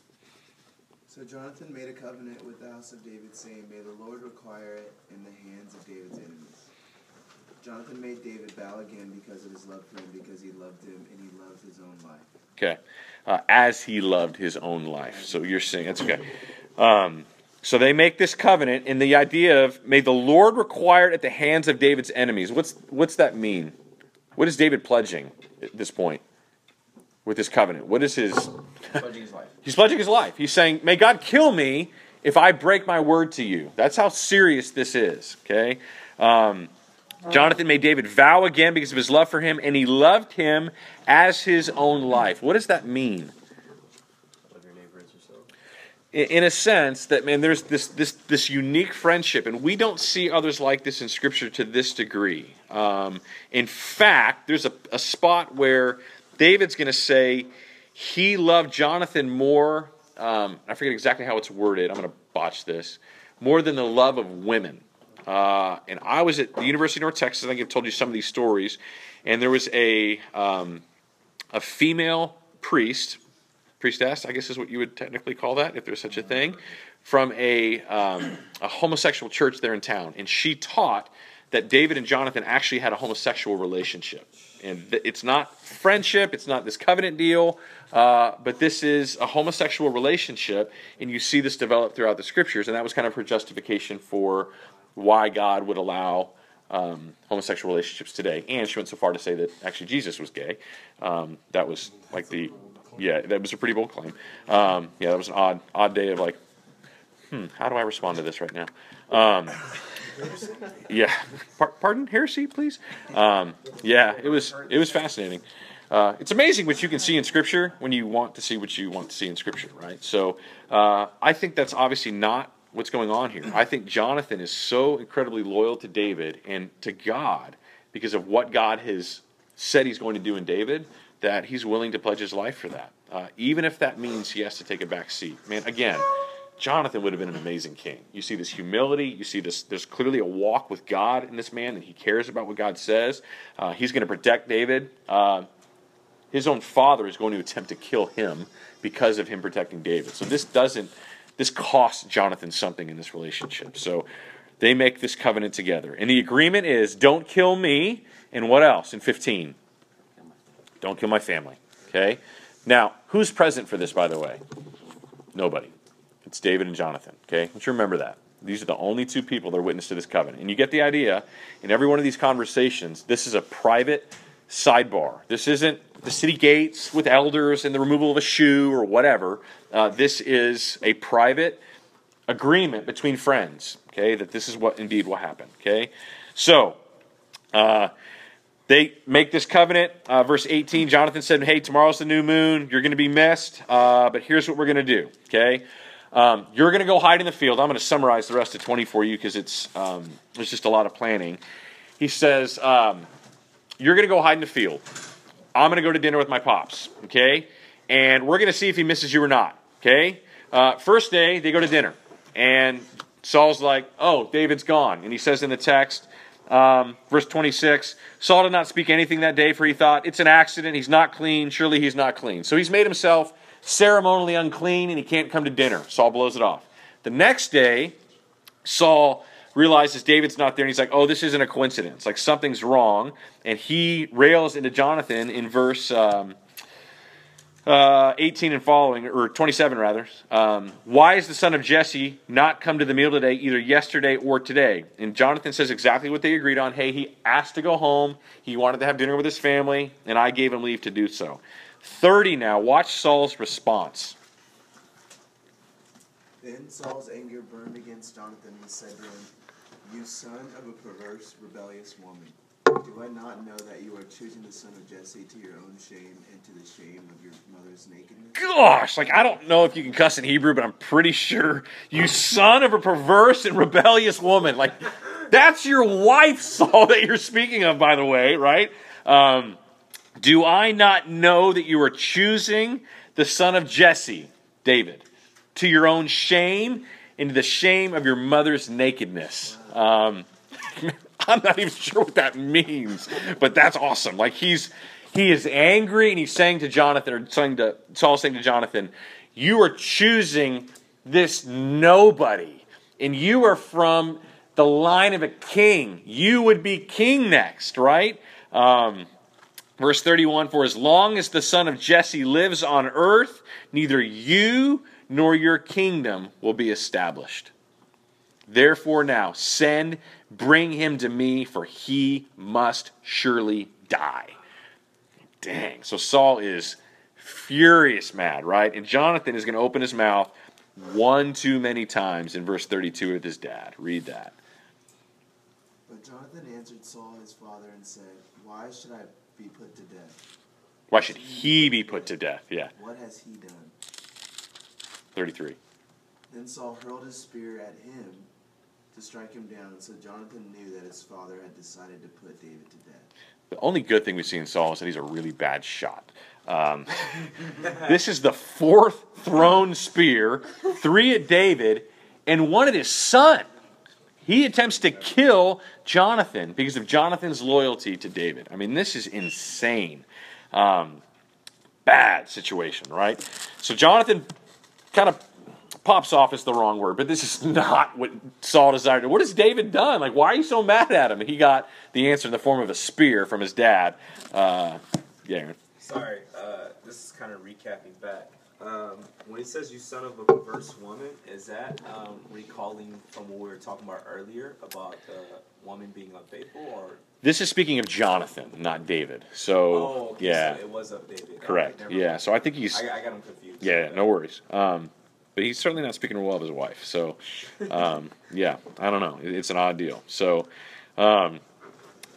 So Jonathan made a covenant with the house of David, saying, may the Lord require it in the hands of David's enemies. Jonathan made David bow again because of his love for him, because he loved him and he loved his own life. Okay, uh, as he loved his own life. So you're saying that's okay. Um, so they make this covenant, and the idea of may the Lord require it at the hands of David's enemies. What's what's that mean? What is David pledging at this point with this covenant? What is his? Pledging his life. He's pledging his life. He's saying, may God kill me if I break my word to you. That's how serious this is. Okay. Um, Jonathan made David vow again because of his love for him, and he loved him as his own life. What does that mean? love your neighbor as yourself. In, in a sense that, man, there's this, this, this unique friendship, and we don't see others like this in Scripture to this degree. Um, in fact, there's a, a spot where David's going to say he loved Jonathan more, um, I forget exactly how it's worded, I'm going to botch this, more than the love of women. Uh, and I was at the University of North Texas. I think I've told you some of these stories. And there was a um, a female priest, priestess, I guess is what you would technically call that, if there's such a thing, from a um, a homosexual church there in town. And she taught that David and Jonathan actually had a homosexual relationship. And th- it's not friendship, it's not this covenant deal, uh, but this is a homosexual relationship. And you see this develop throughout the Scriptures. And that was kind of her justification for why God would allow um, homosexual relationships today. And she went so far to say that actually Jesus was gay. Um, that was like the, yeah, that was a pretty bold claim. Um, yeah, that was an odd, odd day of like, hmm, how do I respond to this right now? Um, yeah, Par- pardon, heresy, please. Um, yeah, it was, it was fascinating. uh, it's amazing what you can see in Scripture when you want to see what you want to see in Scripture, right? So uh, I think that's obviously not what's going on here. I think Jonathan is so incredibly loyal to David and to God because of what God has said he's going to do in David, that he's willing to pledge his life for that, uh, even if that means he has to take a back seat. Man, again, Jonathan would have been an amazing king. You see this humility. You see this. There's clearly a walk with God in this man, and he cares about what God says. Uh, he's going to protect David. Uh, his own father is going to attempt to kill him because of him protecting David. So this doesn't. This costs Jonathan something in this relationship. So they make this covenant together, and the agreement is: don't kill me. And what else? In fifteen, don't kill my family. Okay. Now, who's present for this? By the way, nobody. It's David and Jonathan, okay? Let's remember that. These are the only two people that are witness to this covenant. And you get the idea, in every one of these conversations, this is a private sidebar. This isn't the city gates with elders and the removal of a shoe or whatever. Uh, this is a private agreement between friends, okay, that this is what indeed will happen, okay? So, uh, they make this covenant. Uh, verse eighteen, Jonathan said, hey, tomorrow's the new moon. You're going to be missed, uh, but here's what we're going to do, okay? Um, you're going to go hide in the field. I'm going to summarize the rest of twenty for you because it's um, there's just a lot of planning. He says, um, you're going to go hide in the field. I'm going to go to dinner with my pops, okay? And we're going to see if he misses you or not, okay? Uh, first day, they go to dinner. And Saul's like, oh, David's gone. And he says in the text, um, verse twenty-six, Saul did not speak anything that day, for he thought, it's an accident. He's not clean. Surely he's not clean. So he's made himself ceremonially unclean, and he can't come to dinner. Saul blows it off. The next day, Saul realizes David's not there, and he's like, oh, this isn't a coincidence. Like, something's wrong. And he rails into Jonathan in verse um, uh, eighteen and following, or twenty-seven rather. Um, Why is the son of Jesse not come to the meal today, either yesterday or today? And Jonathan says exactly what they agreed on. Hey, he asked to go home. He wanted to have dinner with his family, and I gave him leave to do so. thirty now. Watch Saul's response. Then Saul's anger burned against Jonathan and said to him, you son of a perverse, rebellious woman, do I not know that you are choosing the son of Jesse to your own shame and to the shame of your mother's nakedness? Gosh, like, I don't know if you can cuss in Hebrew, but I'm pretty sure, you son of a perverse and rebellious woman. Like, that's your wife, Saul, that you're speaking of, by the way, right? Um... Do I not know that you are choosing the son of Jesse, David, to your own shame and to the shame of your mother's nakedness? Um, I'm not even sure what that means, but that's awesome. Like, he's he is angry, and he's saying to Jonathan, or saying to Saul, saying to Jonathan, you are choosing this nobody, and you are from the line of a king. You would be king next, right? Um, Verse thirty-one, for as long as the son of Jesse lives on earth, neither you nor your kingdom will be established. Therefore now, send, bring him to me, for he must surely die. Dang. So Saul is furious mad, right? And Jonathan is going to open his mouth one too many times in verse thirty-two with his dad. Read that. But Jonathan answered Saul his father and said, why should I be put to death? Why should he be put to death? Yeah. What has he done? thirty-three. Then Saul hurled his spear at him to strike him down, so Jonathan knew that his father had decided to put David to death. The only good thing we see in Saul is that he's a really bad shot. Um, this is the fourth thrown spear, three at David, and one at his son. He attempts to kill Jonathan because of Jonathan's loyalty to David. I mean, this is insane. Um, bad situation, right? So Jonathan kind of pops off is the wrong word, but this is not what Saul desired. What has David done? Like, why are you so mad at him? And he got the answer in the form of a spear from his dad. Uh, yeah, Aaron. Sorry, uh, this is kind of recapping back. Um, when he says you son of a perverse woman, is that um, recalling from what we were talking about earlier about the woman being unfaithful, or? This is speaking of Jonathan, not David. So, Oh, okay, yeah. so it was of David. Correct. Okay, never Yeah, mind. so I think he's... I, I got him confused. Yeah, no worries. Um, but he's certainly not speaking well of his wife. So, um, yeah, I don't know. It- It's an odd deal. So, um,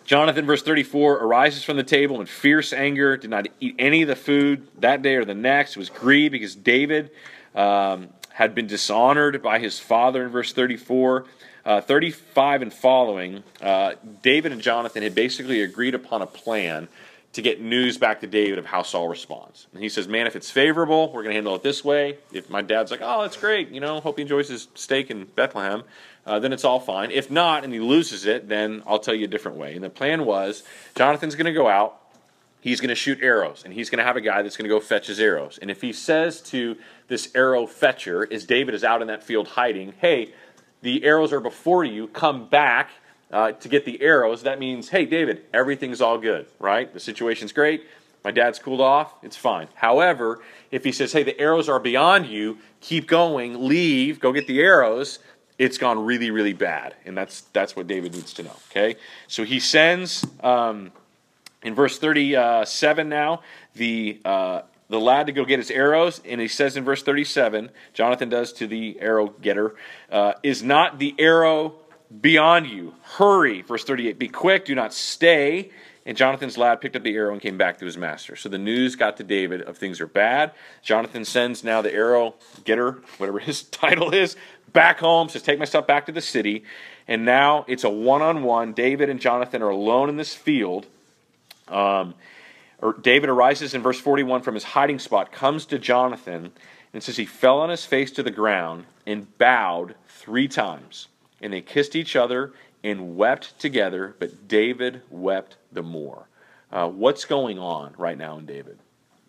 Jonathan, verse thirty-four, arises from the table in fierce anger, did not eat any of the food that day or the next, was grieved because David um, had been dishonored by his father in verse thirty-four. Uh, thirty-five and following, uh, David and Jonathan had basically agreed upon a plan to get news back to David of how Saul responds. And he says, man, if it's favorable, we're going to handle it this way. If my dad's like, oh, that's great, you know, hope he enjoys his steak in Bethlehem, uh, then it's all fine. If not, and he loses it, then I'll tell you a different way. And the plan was, Jonathan's going to go out, he's going to shoot arrows, and he's going to have a guy that's going to go fetch his arrows. And if he says to this arrow fetcher, as David is out in that field hiding, hey, the arrows are before you, come back uh, to get the arrows, that means, hey, David, everything's all good, right? The situation's great. My dad's cooled off. It's fine. However, if he says, hey, the arrows are beyond you, keep going, leave, go get the arrows, it's gone really, really bad. And that's that's what David needs to know, okay? So he sends, um, in verse thirty-seven now, the... Uh, the lad to go get his arrows, and he says in verse thirty-seven, Jonathan does to the arrow getter, uh, is not the arrow beyond you? Hurry, verse thirty-eight, be quick, do not stay. And Jonathan's lad picked up the arrow and came back to his master. So the news got to David of things are bad. Jonathan sends now the arrow getter, whatever his title is, back home, says take my stuff back to the city. And now it's a one-on-one. David and Jonathan are alone in this field. Um... David arises in verse forty-one from his hiding spot, comes to Jonathan, and says he fell on his face to the ground and bowed three times. And they kissed each other and wept together, but David wept the more. Uh, what's going on right now in David?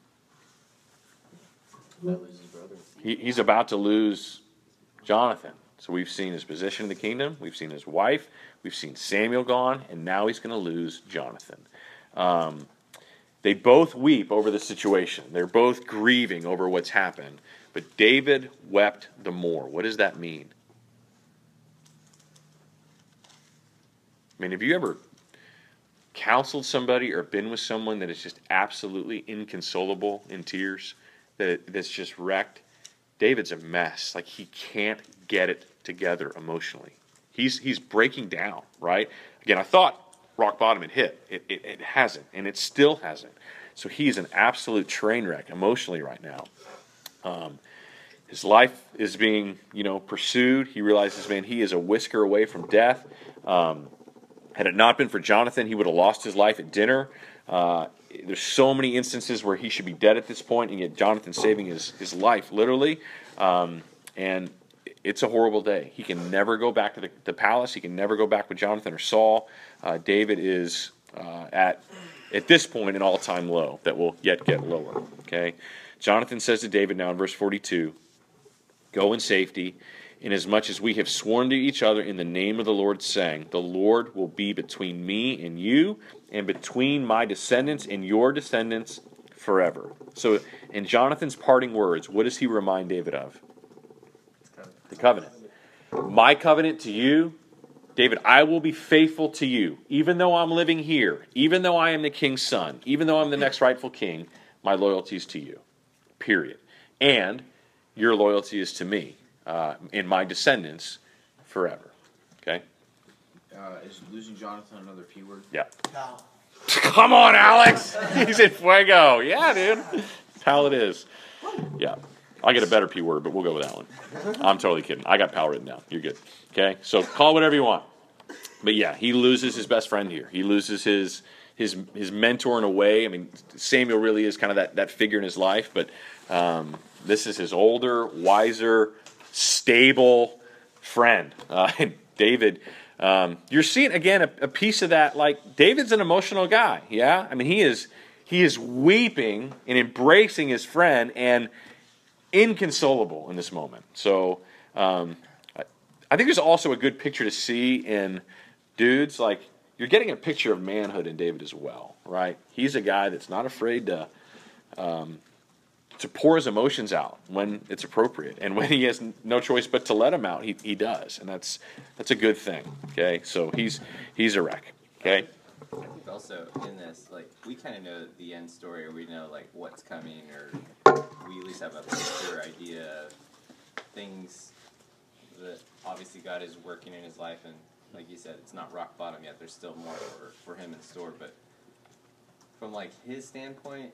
He, he's about to lose Jonathan. So we've seen his position in the kingdom, we've seen his wife, we've seen Samuel gone, and now he's going to lose Jonathan. Um... They both weep over the situation. They're both grieving over what's happened. But David wept the more. What does that mean? I mean, have you ever counseled somebody or been with someone that is just absolutely inconsolable in tears? That that's just wrecked? David's a mess. Like, he can't get it together emotionally. He's he's breaking down, right? Again, I thought rock bottom had hit. It, it, it hasn't, and it still hasn't. So he's an absolute train wreck emotionally right now. Um, his life is being, you know, pursued. He realizes, man, he is a whisker away from death. Um, had it not been for Jonathan, he would have lost his life at dinner. Uh, there's so many instances where he should be dead at this point, and yet Jonathan's saving his, his life, literally. Um, and it's a horrible day. He can never go back to the, the palace. He can never go back with Jonathan or Saul. Uh, David is uh, at, at this point, an all-time low that will yet get lower. Okay, Jonathan says to David now in verse forty-two, go in safety, inasmuch as we have sworn to each other in the name of the Lord, saying, the Lord will be between me and you, and between my descendants and your descendants forever. So in Jonathan's parting words, what does he remind David of? The covenant. My covenant to you, David, I will be faithful to you, even though I'm living here, even though I am the king's son, even though I'm the next rightful king, my loyalty is to you, period. And your loyalty is to me, uh, and my descendants forever. Okay? Uh, is losing Jonathan another P word? Yeah. No. Come on, Alex! He said fuego. Yeah, dude. That's how it is. Yeah. I'll get a better P word, but we'll go with that one. I'm totally kidding. I got Pal written down. You're good. Okay? So call it whatever you want. But yeah, he loses his best friend here. He loses his his his mentor in a way. I mean, Samuel really is kind of that, that figure in his life, but um, this is his older, wiser, stable friend. Uh, and David, um, you're seeing, again, a, a piece of that. Like, David's an emotional guy, yeah? I mean, he is he is weeping and embracing his friend and inconsolable in this moment. So um, I, I think there's also a good picture to see in dudes. Like, you're getting a picture of manhood in David as well, right? He's a guy that's not afraid to um, to pour his emotions out when it's appropriate, and when he has no choice but to let them out, he he does, and that's that's a good thing. Okay, so he's he's a wreck. Okay. I think also in this, like, we kind of know the end story, or we know, like, what's coming, or we at least have a picture idea of things that obviously God is working in his life, and like you said, it's not rock bottom yet. There's still more for, for him in store. But from like his standpoint,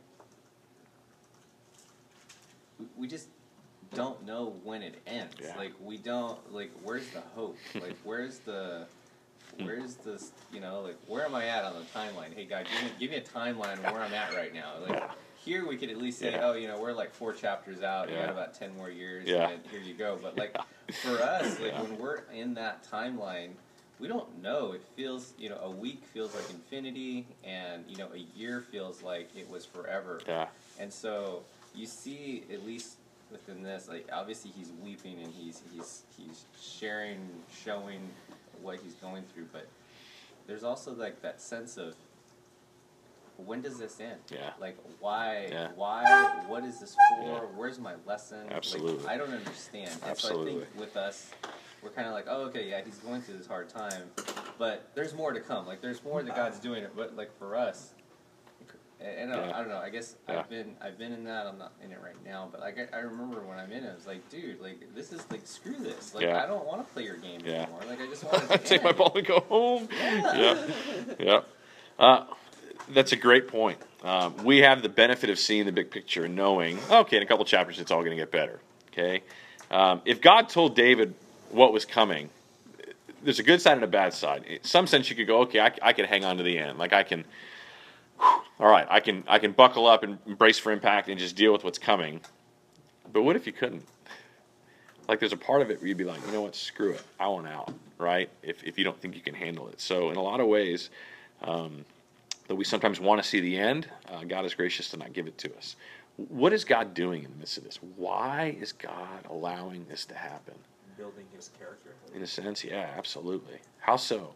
we, we just don't know when it ends. Yeah. Like we don't like where's the hope? Like where's the where's this you know like where am I at on the timeline? Hey God, give me give me a timeline where I'm at right now. Like here we could at least say, Yeah. oh, you know, we're like four chapters out. You Yeah. got about ten more years. Yeah. And here you go. But like for us, like when we're in that timeline, we don't know. It feels, you know, a week feels like infinity, and you know, a year feels like it was forever. Yeah. And so you see, at least within this, like obviously he's weeping and he's he's he's sharing, showing what he's going through, but there's also like that sense of when does this end? Yeah. Like why? Yeah. Why? What is this for? Yeah. Where's my lesson? Absolutely. Like, I don't understand. And Absolutely. so I think with us, we're kind of like, oh, okay, yeah, he's going through this hard time, but there's more to come. Like there's more that God's doing it. But like for us, and I don't, Yeah. I don't know. I guess Yeah. I've been I've been in that. I'm not in it right now, but like I, I remember when I'm in it, I was like, dude, like this is like screw this. Like Yeah. I don't want to play your game Yeah. anymore. Like I just want to Take my ball and go home. Yeah. Yeah. Uh, that's a great point. Um, we have the benefit of seeing the big picture and knowing, okay, in a couple chapters it's all going to get better. Okay. Um, if God told David what was coming, there's a good side and a bad side. In some sense, you could go, okay, I, I can hang on to the end. Like I can, all right, I can I can buckle up and brace for impact and just deal with what's coming. But what if you couldn't? Like there's a part of it where you'd be like, you know what, screw it, I want out, right? If if you don't think you can handle it. So in a lot of ways, um, though we sometimes want to see the end, uh, God is gracious to not give it to us. What is God doing in the midst of this? Why is God allowing this to happen? Building his character. In a sense, yeah, absolutely. How so?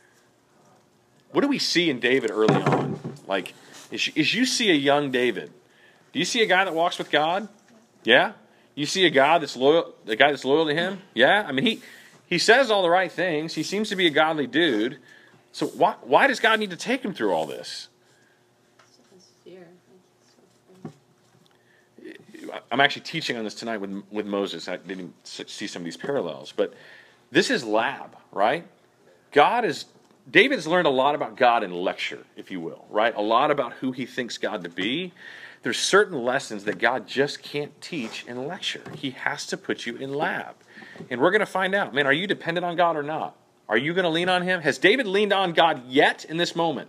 What do we see in David early on? Like, as you, as you see a young David, do you see a guy that walks with God? Yeah? You see a God that's loyal, a guy that's loyal to him? Yeah? I mean, he, he says all the right things. He seems to be a godly dude. So why, why does God need to take him through all this? I'm actually teaching on this tonight with with Moses. I didn't see some of these parallels, but this is lab, right? God is David's learned a lot about God in lecture, if you will, right? A lot about who he thinks God to be. There's certain lessons that God just can't teach in lecture. He has to put you in lab. And we're going to find out, man, are you dependent on God or not? Are you going to lean on him? Has David leaned on God yet in this moment?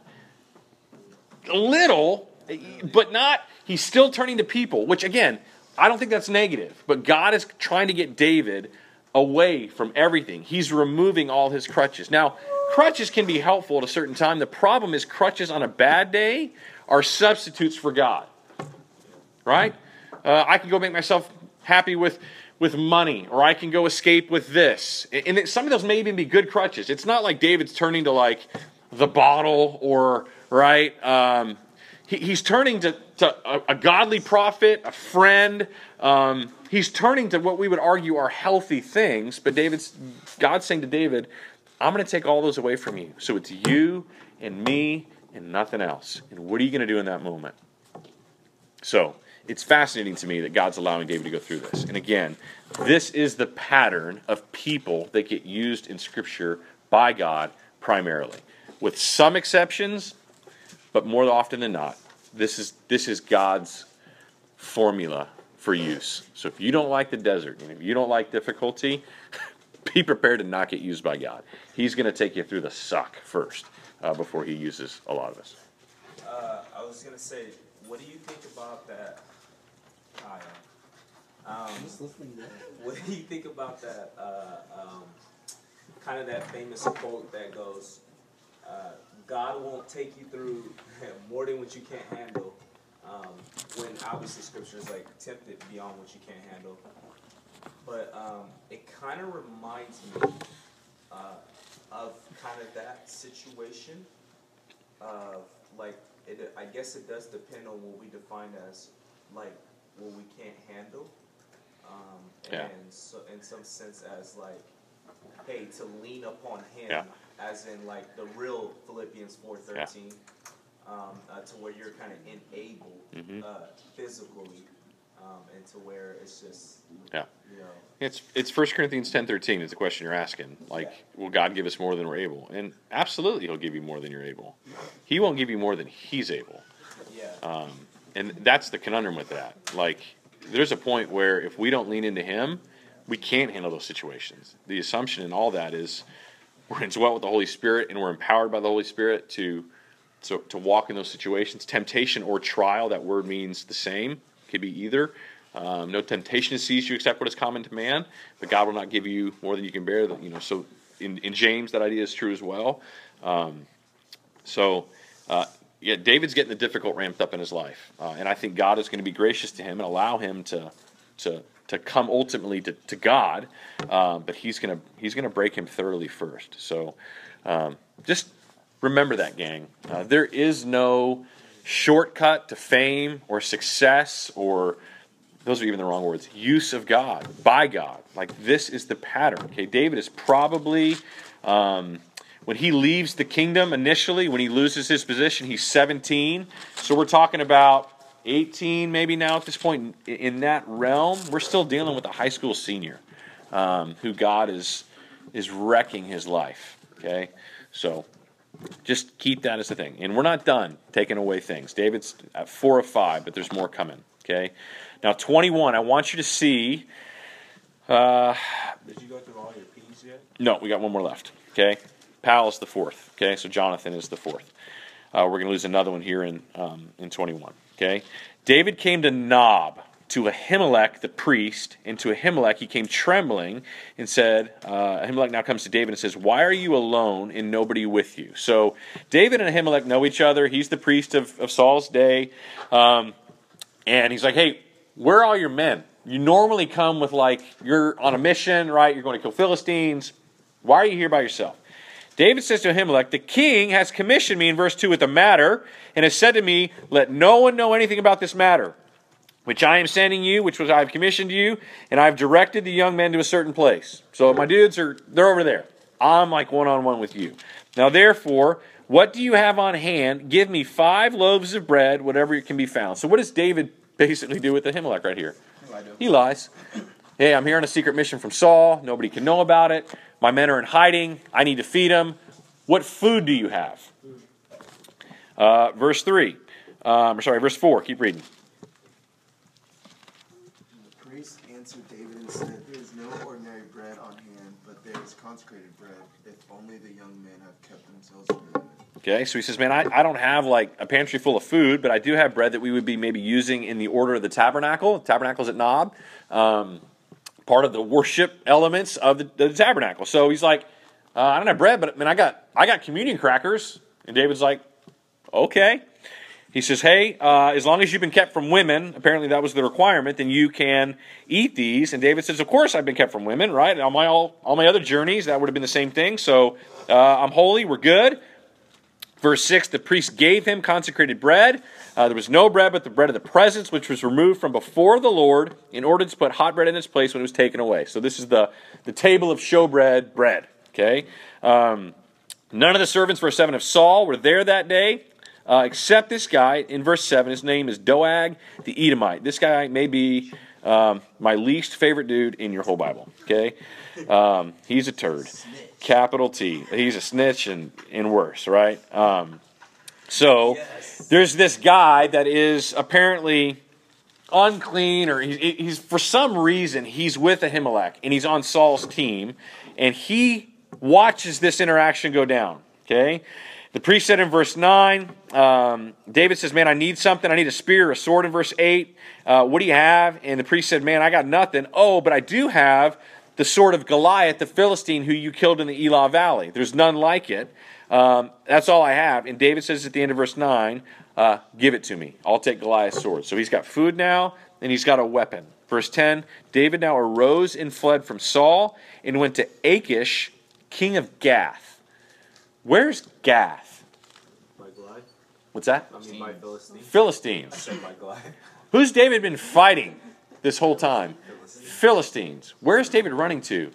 A little, but not. He's still turning to people, which again, I don't think that's negative. But God is trying to get David away from everything. He's removing all his crutches. Now, crutches can be helpful at a certain time. The problem is crutches on a bad day are substitutes for God. Right? Uh, I can go make myself happy with, with money, or I can go escape with this. And some of those may even be good crutches. It's not like David's turning to like the bottle or, right? Um, he, he's turning to, to a, a godly prophet, a friend. Um, he's turning to what we would argue are healthy things. But David's God's saying to David, I'm going to take all those away from you. So it's you and me and nothing else. And what are you going to do in that moment? So it's fascinating to me that God's allowing David to go through this. And again, this is the pattern of people that get used in Scripture by God primarily. With some exceptions, but more often than not, this is this is God's formula for use. So if you don't like the desert, and if you don't like difficulty, be prepared to not get used by God. He's going to take you through the suck first uh, before he uses a lot of us. Uh, I was gonna say, what do you think about that? Hi. Um, what do you think about that? Uh, um, kind of that famous quote that goes, uh, "God won't take you through more than what you can't handle." Um, when obviously Scripture is like tempted beyond what you can't handle. But um, it kind of reminds me uh, of kind of that situation of like. It, I guess it does depend on what we define as like what we can't handle, um, Yeah. and so in some sense as like, hey, to lean upon Him, Yeah. as in like the real Philippians four thirteen, um, uh, to where you're kind of enabled Mhm. uh, physically, uh, um, and to where it's just, Yeah. you know, It's it's First Corinthians ten thirteen is the question you're asking. Like, will God give us more than we're able? And absolutely, He'll give you more than you're able. He won't give you more than He's able. yeah, Um, and that's the conundrum with that. Like, there's a point where if we don't lean into Him, we can't handle those situations. The assumption in all that is we're indwelt with the Holy Spirit and we're empowered by the Holy Spirit to so to walk in those situations. Temptation or trial, that word means the same. It could be either. Um, no temptation to seize you except what is common to man, but God will not give you more than you can bear. You know, so in, in James, that idea is true as well. Um, so, uh, yeah, David's getting the difficult ramped up in his life, uh, and I think God is going to be gracious to him and allow him to to to come ultimately to, to God, um, but he's gonna he's gonna break him thoroughly first. So, um, just remember that, gang. Uh, there is no shortcut to fame or success or those are even the wrong words. Use of God, by God. Like, this is the pattern. Okay, David is probably, um, when he leaves the kingdom initially, when he loses his position, he's seventeen. So we're talking about eighteen maybe now at this point. In, in that realm, we're still dealing with a high school senior um, who God is is wrecking his life. Okay, so just keep that as the thing. And we're not done taking away things. David's at four of five, but there's more coming. Okay. Now, twenty-one, I want you to see. Uh, Did you go through all your P's yet? no, we got one more left. Okay, Pal is the fourth. Okay, so Jonathan is the fourth. Uh, we're going to lose another one here in um, in twenty-one. Okay, David came to Nob, to Ahimelech the priest, and to Ahimelech he came trembling and said, uh, Ahimelech now comes to David and says, "Why are you alone and nobody with you?" So David and Ahimelech know each other. He's the priest of, of Saul's day, um, and he's like, "Hey, where are all your men? You normally come with, like, you're on a mission, right? You're going to kill Philistines. Why are you here by yourself?" David says to Ahimelech, "The king has commissioned me," in verse two, "with a matter, and has said to me, 'Let no one know anything about this matter, which I am sending you, which was I have commissioned you, and I have directed the young men to a certain place.'" So my dudes are, they're over there. I'm like one-on-one with you. "Now therefore, what do you have on hand? Give me five loaves of bread, whatever it can be found." So what does David basically do with Ahimelech right here? He lies. "Hey, I'm here on a secret mission from Saul. Nobody can know about it. My men are in hiding. I need to feed them. What food do you have?" Uh, verse three. Um, sorry, verse four. Keep reading. The priest answered David and said, "There is no ordinary bread on hand, but there is consecrated bread, if only the young men have kept themselves from it." Okay, so he says, man, I, I don't have like a pantry full of food, but I do have bread that we would be maybe using in the order of the tabernacle. The tabernacle's at Nob. Um, part of the worship elements of the, the tabernacle. So he's like, uh, I don't have bread, but man, I got I got communion crackers. And David's like, okay. He says, hey, uh, as long as you've been kept from women, apparently that was the requirement, then you can eat these. And David says, of course I've been kept from women, right? On my all, all my other journeys, that would have been the same thing. So uh, I'm holy, we're good. Verse six, the priest gave him consecrated bread. Uh, there was no bread but the bread of the presence, which was removed from before the Lord in order to put hot bread in its place when it was taken away. So this is the, the table of showbread bread. Okay. Um, none of the servants, verse seven, of Saul were there that day, uh, except this guy. In verse seven, his name is Doeg the Edomite. This guy may be um, my least favorite dude in your whole Bible. Okay. Um, he's a turd. Capital T. He's a snitch and, and worse, right? Um, so yes. There's this guy that is apparently unclean, or he's, he's for some reason he's with Ahimelech and he's on Saul's team, and he watches this interaction go down. Okay, the priest said in verse nine, um, David says, "Man, I need something. I need a spear, a sword." In verse eight, uh, what do you have? And the priest said, "Man, I got nothing. Oh, but I do have the sword of Goliath, the Philistine, who you killed in the Elah Valley. There's none like it. Um, that's all I have." And David says at the end of verse nine, uh, "Give it to me. I'll take Goliath's sword." So he's got food now, and he's got a weapon. Verse ten, David now arose and fled from Saul and went to Achish, king of Gath. Where's Gath? By Goliath? What's that? I mean, by Philistines. Philistines. I said by Goliath. Who's David been fighting this whole time? Philistines. Where's David running to?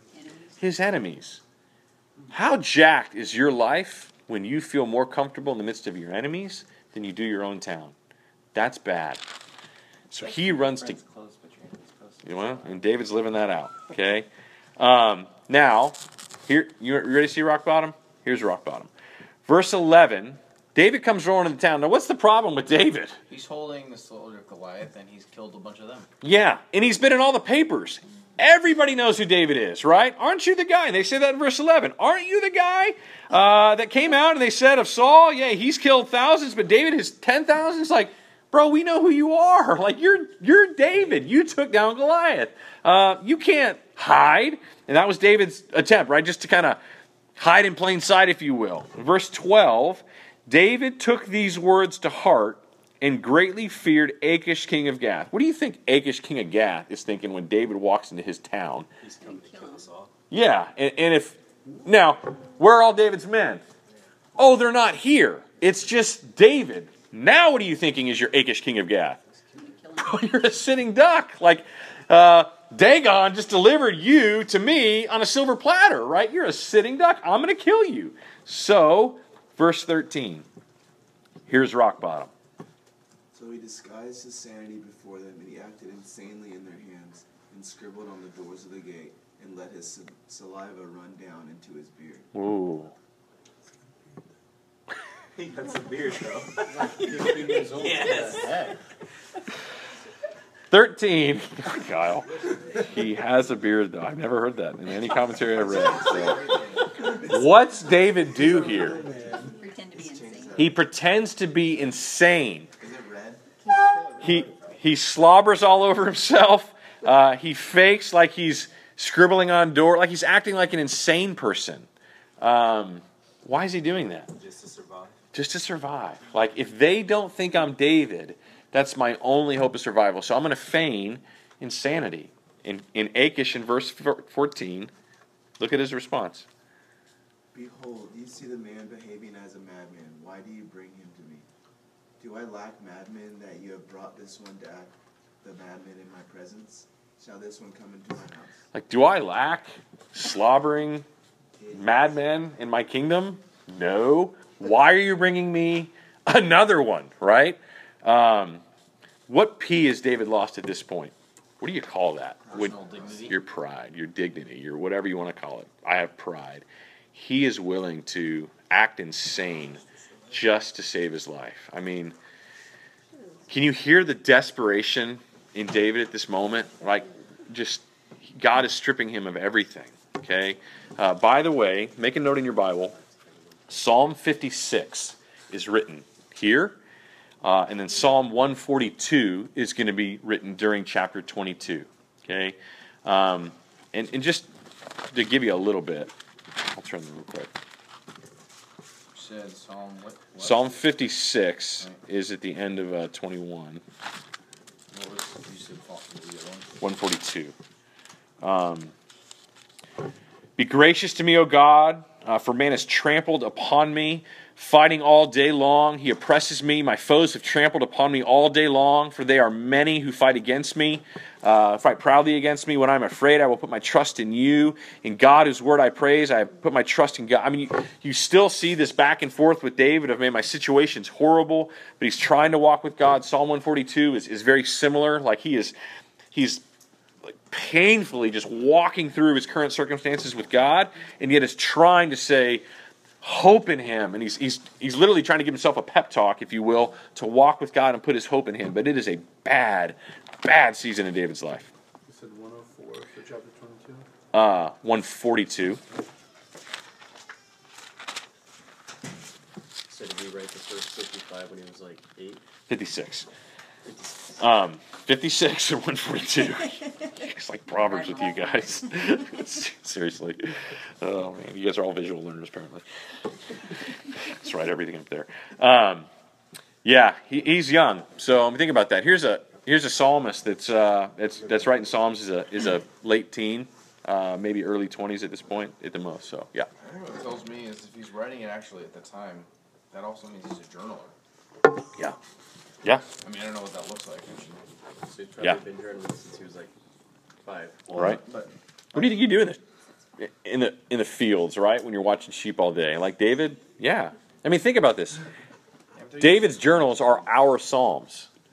His enemies. How jacked is your life when you feel more comfortable in the midst of your enemies than you do your own town? That's bad. So he runs to. Friend's close, but your enemy's close. You know, and David's living that out. Okay. Um, now, here you ready to see rock bottom? Here's rock bottom. Verse eleven. David comes rolling into town. Now, what's the problem with David? He's holding the sword of Goliath, and he's killed a bunch of them. Yeah, and he's been in all the papers. Everybody knows who David is, right? Aren't you the guy? And they say that in verse eleven. Aren't you the guy uh, that came out and they said of Saul, yeah, he's killed thousands, but David has ten thousands? Like, bro, we know who you are. Like, you're you're David. You took down Goliath. Uh, you can't hide. And that was David's attempt, right? Just to kind of hide in plain sight, if you will. Verse twelve, David took these words to heart and greatly feared Achish, king of Gath. What do you think Achish, king of Gath, is thinking when David walks into his town? He's coming to kill us all. Yeah, and, and if... Now, where are all David's men? Oh, they're not here. It's just David. Now what are you thinking is your Achish, king of Gath? You're a sitting duck. Like, uh, Dagon just delivered you to me on a silver platter, right? You're a sitting duck. I'm going to kill you. So, verse thirteen. Here's rock bottom. So he disguised his sanity before them, and he acted insanely in their hands, and scribbled on the doors of the gate, and let his sa- saliva run down into his beard. Ooh. He got some beard, though. fifteen years old. Yes. thirteen. Kyle. He has a beard, though. I've never heard that in any commentary I've read. So. What's David do here? Pretend to be insane. He pretends to be insane. Is it red? He he slobbers all over himself. Uh, he fakes like he's scribbling on door, like he's acting like an insane person. Um, why is he doing that? Just to survive. Just to survive. Like, if they don't think I'm David, that's my only hope of survival. So I'm going to feign insanity. In in Achish, in verse fourteen, look at his response. Behold, you see the man behaving as a madman. Why do you bring him to me? Do I lack madmen that you have brought this one to act the madman in my presence? Shall this one come into my house? Like, do I lack slobbering madmen in my kingdom? No. Why are you bringing me another one, right? Um, what P has David lost at this point? What do you call that? Personal dignity. Your pride, your dignity, your whatever you want to call it. I have pride. He is willing to act insane just to save his life. I mean, can you hear the desperation in David at this moment? Like, just, God is stripping him of everything, okay? Uh, by the way, make a note in your Bible, Psalm fifty-six is written here, uh, and then Psalm one forty-two is going to be written during chapter twenty-two, okay? Um, and, and just to give you a little bit, I'll turn them real quick. Said Psalm what? what? Psalm fifty-six is at the end of uh, twenty-one. What was you said? The other one one? forty-two. Um, Be gracious to me, O God, uh, for man has trampled upon me, fighting all day long. He oppresses me. My foes have trampled upon me all day long, for they are many who fight against me, uh, fight proudly against me. When I'm afraid, I will put my trust in you. In God, whose word I praise, I put my trust in God. I mean, you, you still see this back and forth with David of, man, my situation's horrible, but he's trying to walk with God. Psalm one forty-two is, is very similar. Like, he is, he's like painfully just walking through his current circumstances with God, and yet is trying to say, hope in him, and he's he's he's literally trying to give himself a pep talk, if you will, to walk with God and put his hope in him. But it is a bad, bad season in David's life. You said one oh four for chapter twenty-two? Uh, one forty-two. So did he write the first fifty-five when he was like eight? fifty-six. Um, fifty-six or one forty-two. It's like Proverbs with you guys. Seriously. Oh, man. You guys are all visual learners, apparently. Let's write everything up there. Um, yeah, he, he's young. So I mean, think about that. Here's a here's a psalmist that's uh, that's that's writing psalms is a is a late teen, uh, maybe early twenties at this point at the most. So yeah. I think what it tells me is if he's writing it actually at the time, that also means he's a journaler. Yeah. Yeah. I mean, I don't know what that looks like. Actually. So he's probably Yeah. been journaling since he was like five. Right. But What do you think you do in the in the in the fields, right? When you're watching sheep all day, like David, yeah. I mean, think about this. David's journals are our psalms.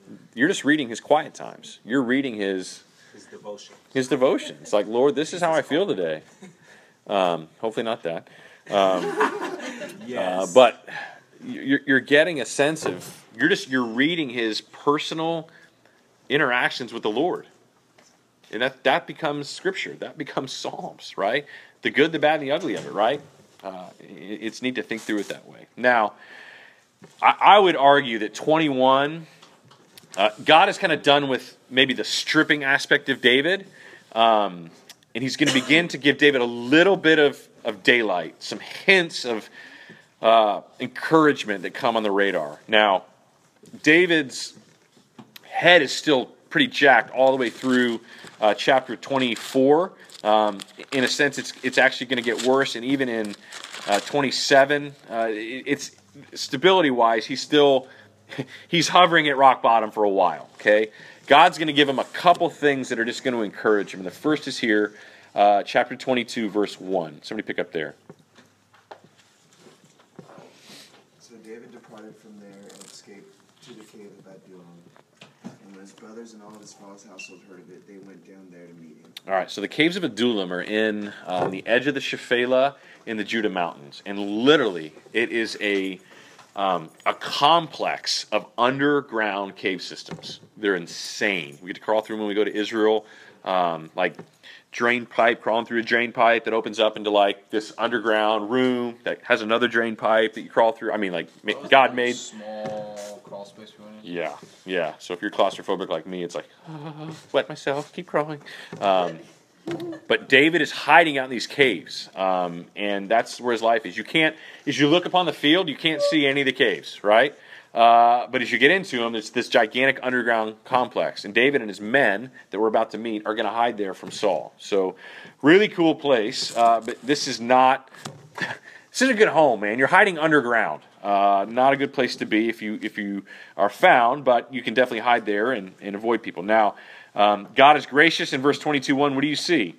you're just reading his quiet times. You're reading his His devotion. his devotion. It's like, Lord, this is how I feel today. Um, hopefully not that. Um, Yes. uh, but you're, you're getting a sense of, you're just, you're reading his personal interactions with the Lord. And that, that becomes scripture. That becomes Psalms, right? The good, the bad, and the ugly of it, right? Uh, it, it's neat to think through it that way. Now, I, I would argue that twenty-one, uh, God is kind of done with maybe the stripping aspect of David. Um, and he's going to begin to give David a little bit of, of daylight, some hints of uh, encouragement that come on the radar. Now, David's head is still pretty jacked all the way through uh, chapter twenty-four. Um, in a sense, it's it's actually going to get worse, and even in uh, twenty-seven, uh, it, it's stability-wise, he's still he's hovering at rock bottom for a while. Okay, God's going to give him a couple things that are just going to encourage him. And the first is here, uh, chapter twenty-two, verse one. Somebody pick up there. So David departed from there and escaped to the cave of Adullam. And when his brothers and all of his father's household heard of it, they went down there to meet him. All right, so the caves of Adullam are in uh, on the edge of the Shephelah in the Judah Mountains, and literally it is a um, a complex of underground cave systems. They're insane. We get to crawl through them when we go to Israel, um, like drain pipe, crawling through a drain pipe that opens up into like this underground room that has another drain pipe that you crawl through. I mean, like God made small crawl space we went in. yeah, yeah. So if you're claustrophobic like me, it's like, oh, wet myself, keep crawling. Um, but David is hiding out in these caves, um, and that's where his life is. You can't, as you look upon the field, you can't see any of the caves, right? Uh, but as you get into them, it's this gigantic underground complex. And David and his men that we're about to meet are going to hide there from Saul. So really cool place, uh, but this is not... This is a good home, man. You're hiding underground. Uh, not a good place to be if you if you are found, but you can definitely hide there and, and avoid people. Now, um, God is gracious in verse twenty-two one. What do you see?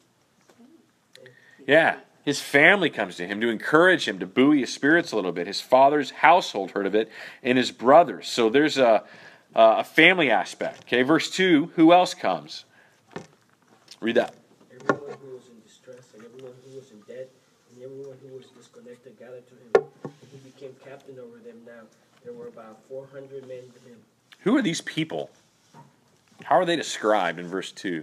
Yeah, his family comes to him to encourage him, to buoy his spirits a little bit. His father's household heard of it, and his brothers. So there's a, a family aspect. Okay, verse two, who else comes? Read that. Everyone who was in distress and everyone who was in debt and everyone who was disconnected gathered to him. He became captain over them now. There were about four hundred men with him. Who are these people? How are they described in verse two?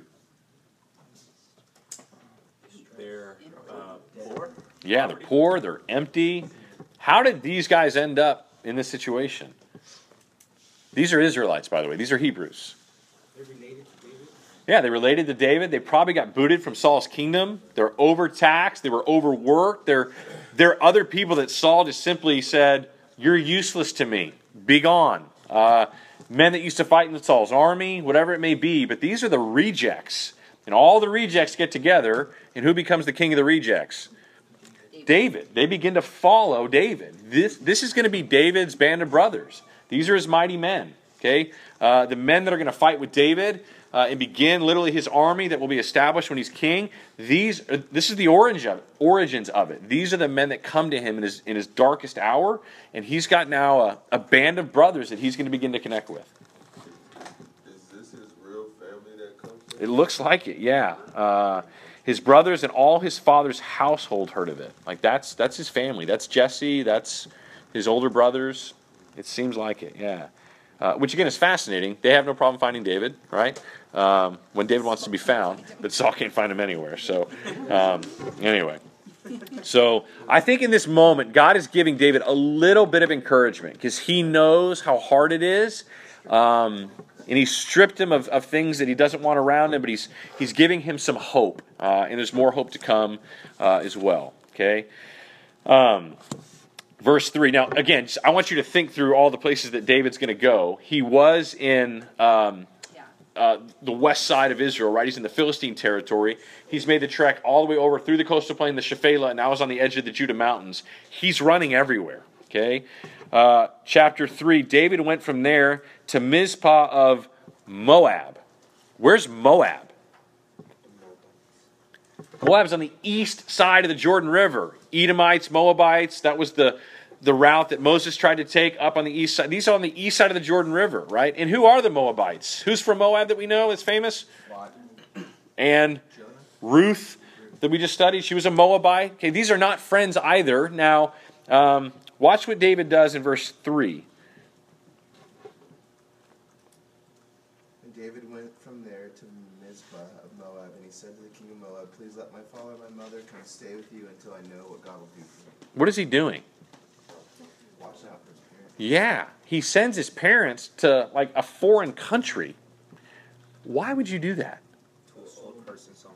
They're uh, poor. Yeah, they're poor, they're empty. How did these guys end up in this situation? These are Israelites, by the way. These are Hebrews. They're related to David. Yeah, they related to David. They probably got booted from Saul's kingdom. They're overtaxed. They were overworked. They're, they're other people that Saul just simply said, you're useless to me. Be gone. Uh, men that used to fight in Saul's army, whatever it may be. But these are the rejects. And all the rejects get together. And who becomes the king of the rejects? David. They begin to follow David. This, this is going to be David's band of brothers. These are his mighty men. Okay, uh, the men that are going to fight with David uh, and begin literally his army that will be established when he's king. These, are, this is the origin of it, origins of it. These are the men that come to him in his in his darkest hour, and he's got now a, a band of brothers that he's going to begin to connect with. Is this his real family that comes to him? It looks like it, yeah. Uh, his brothers and all his father's household heard of it. Like that's that's his family. That's Jesse. That's his older brothers. It seems like it, yeah. Uh, which again is fascinating. They have no problem finding David, right? Um, when David wants to be found, but Saul can't find him anywhere. So, um, anyway. So, I think in this moment, God is giving David a little bit of encouragement because he knows how hard it is. Um, and he's stripped him of, of things that he doesn't want around him, but he's he's giving him some hope. Uh, and there's more hope to come uh, as well. Okay? Um, verse three. Now, again, I want you to think through all the places that David's going to go. He was in um, uh, the west side of Israel, right? He's in the Philistine territory. He's made the trek all the way over through the coastal plain, the Shephelah, and now is on the edge of the Judah Mountains. He's running everywhere. Okay? Uh, chapter three, David went from there to Mizpah of Moab. Where's Moab? Moab's on the east side of the Jordan River. Edomites, Moabites, that was the the route that Moses tried to take up on the east side. These are on the east side of the Jordan River, right? And who are the Moabites? Who's from Moab that we know is famous? And Ruth, that we just studied, she was a Moabite. Okay, these are not friends either. Now, um, watch what David does in verse three. And David went from there to Mizpah of Moab, and he said to the king of Moab, please let my father and my mother come stay with you until I know what God will do for me. What is he doing? Watch out for his parents. Yeah, he sends his parents to like a foreign country. Why would you do that? To a slow person, so.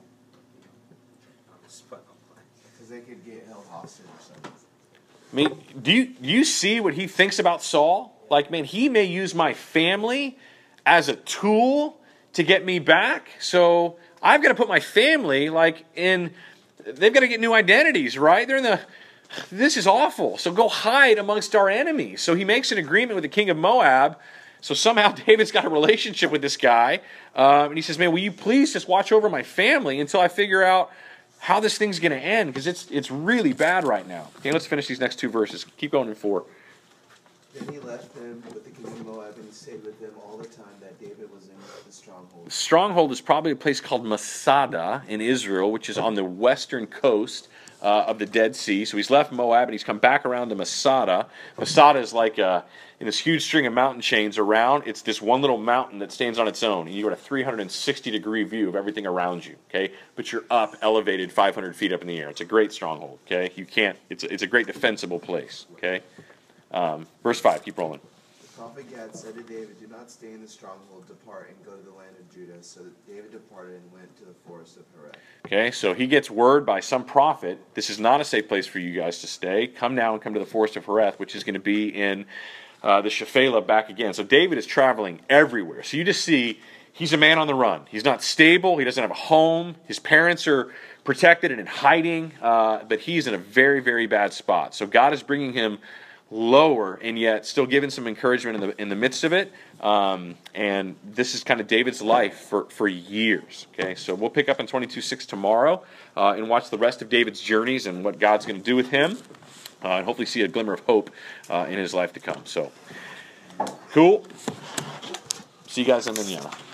Because they could get held hostage or something. I mean, do you, do you see what he thinks about Saul? Like, man, he may use my family as a tool to get me back. So I've got to put my family, like, in, they've got to get new identities, right? They're in the, this is awful. So go hide amongst our enemies. So he makes an agreement with the king of Moab. So somehow David's got a relationship with this guy. Um, and he says, man, will you please just watch over my family until I figure out how this thing's going to end? Because it's it's really bad right now. Okay, let's finish these next two verses. Keep going in four. Then he left them with the king of Moab, and he stayed with them all the time that David was in the stronghold. The stronghold is probably a place called Masada in Israel, which is on the western coast uh, of the Dead Sea. So he's left Moab and he's come back around to Masada. Masada is like a, in this huge string of mountain chains around. It's this one little mountain that stands on its own. And you got a three hundred sixty degree view of everything around you. Okay, but you're up, elevated five hundred feet up in the air. It's a great stronghold. Okay, you can't. It's a, it's a great defensible place. Okay, um, verse five. Keep rolling. The prophet Gad said to David, do not stay in the stronghold, depart and go to the land of Judah. So that David departed and went to the forest of Hereth. Okay, so he gets word by some prophet, this is not a safe place for you guys to stay. Come now and come to the forest of Hereth, which is going to be in uh, the Shephelah back again. So David is traveling everywhere. So you just see he's a man on the run. He's not stable. He doesn't have a home. His parents are protected and in hiding, uh, but he's in a very, very bad spot. So God is bringing him lower and yet still giving some encouragement in the in the midst of it. Um, and this is kind of David's life for, for years. Okay, so we'll pick up in twenty-two six tomorrow uh, and watch the rest of David's journeys and what God's going to do with him, uh, and hopefully see a glimmer of hope uh, in his life to come. So, cool. See you guys in Manana.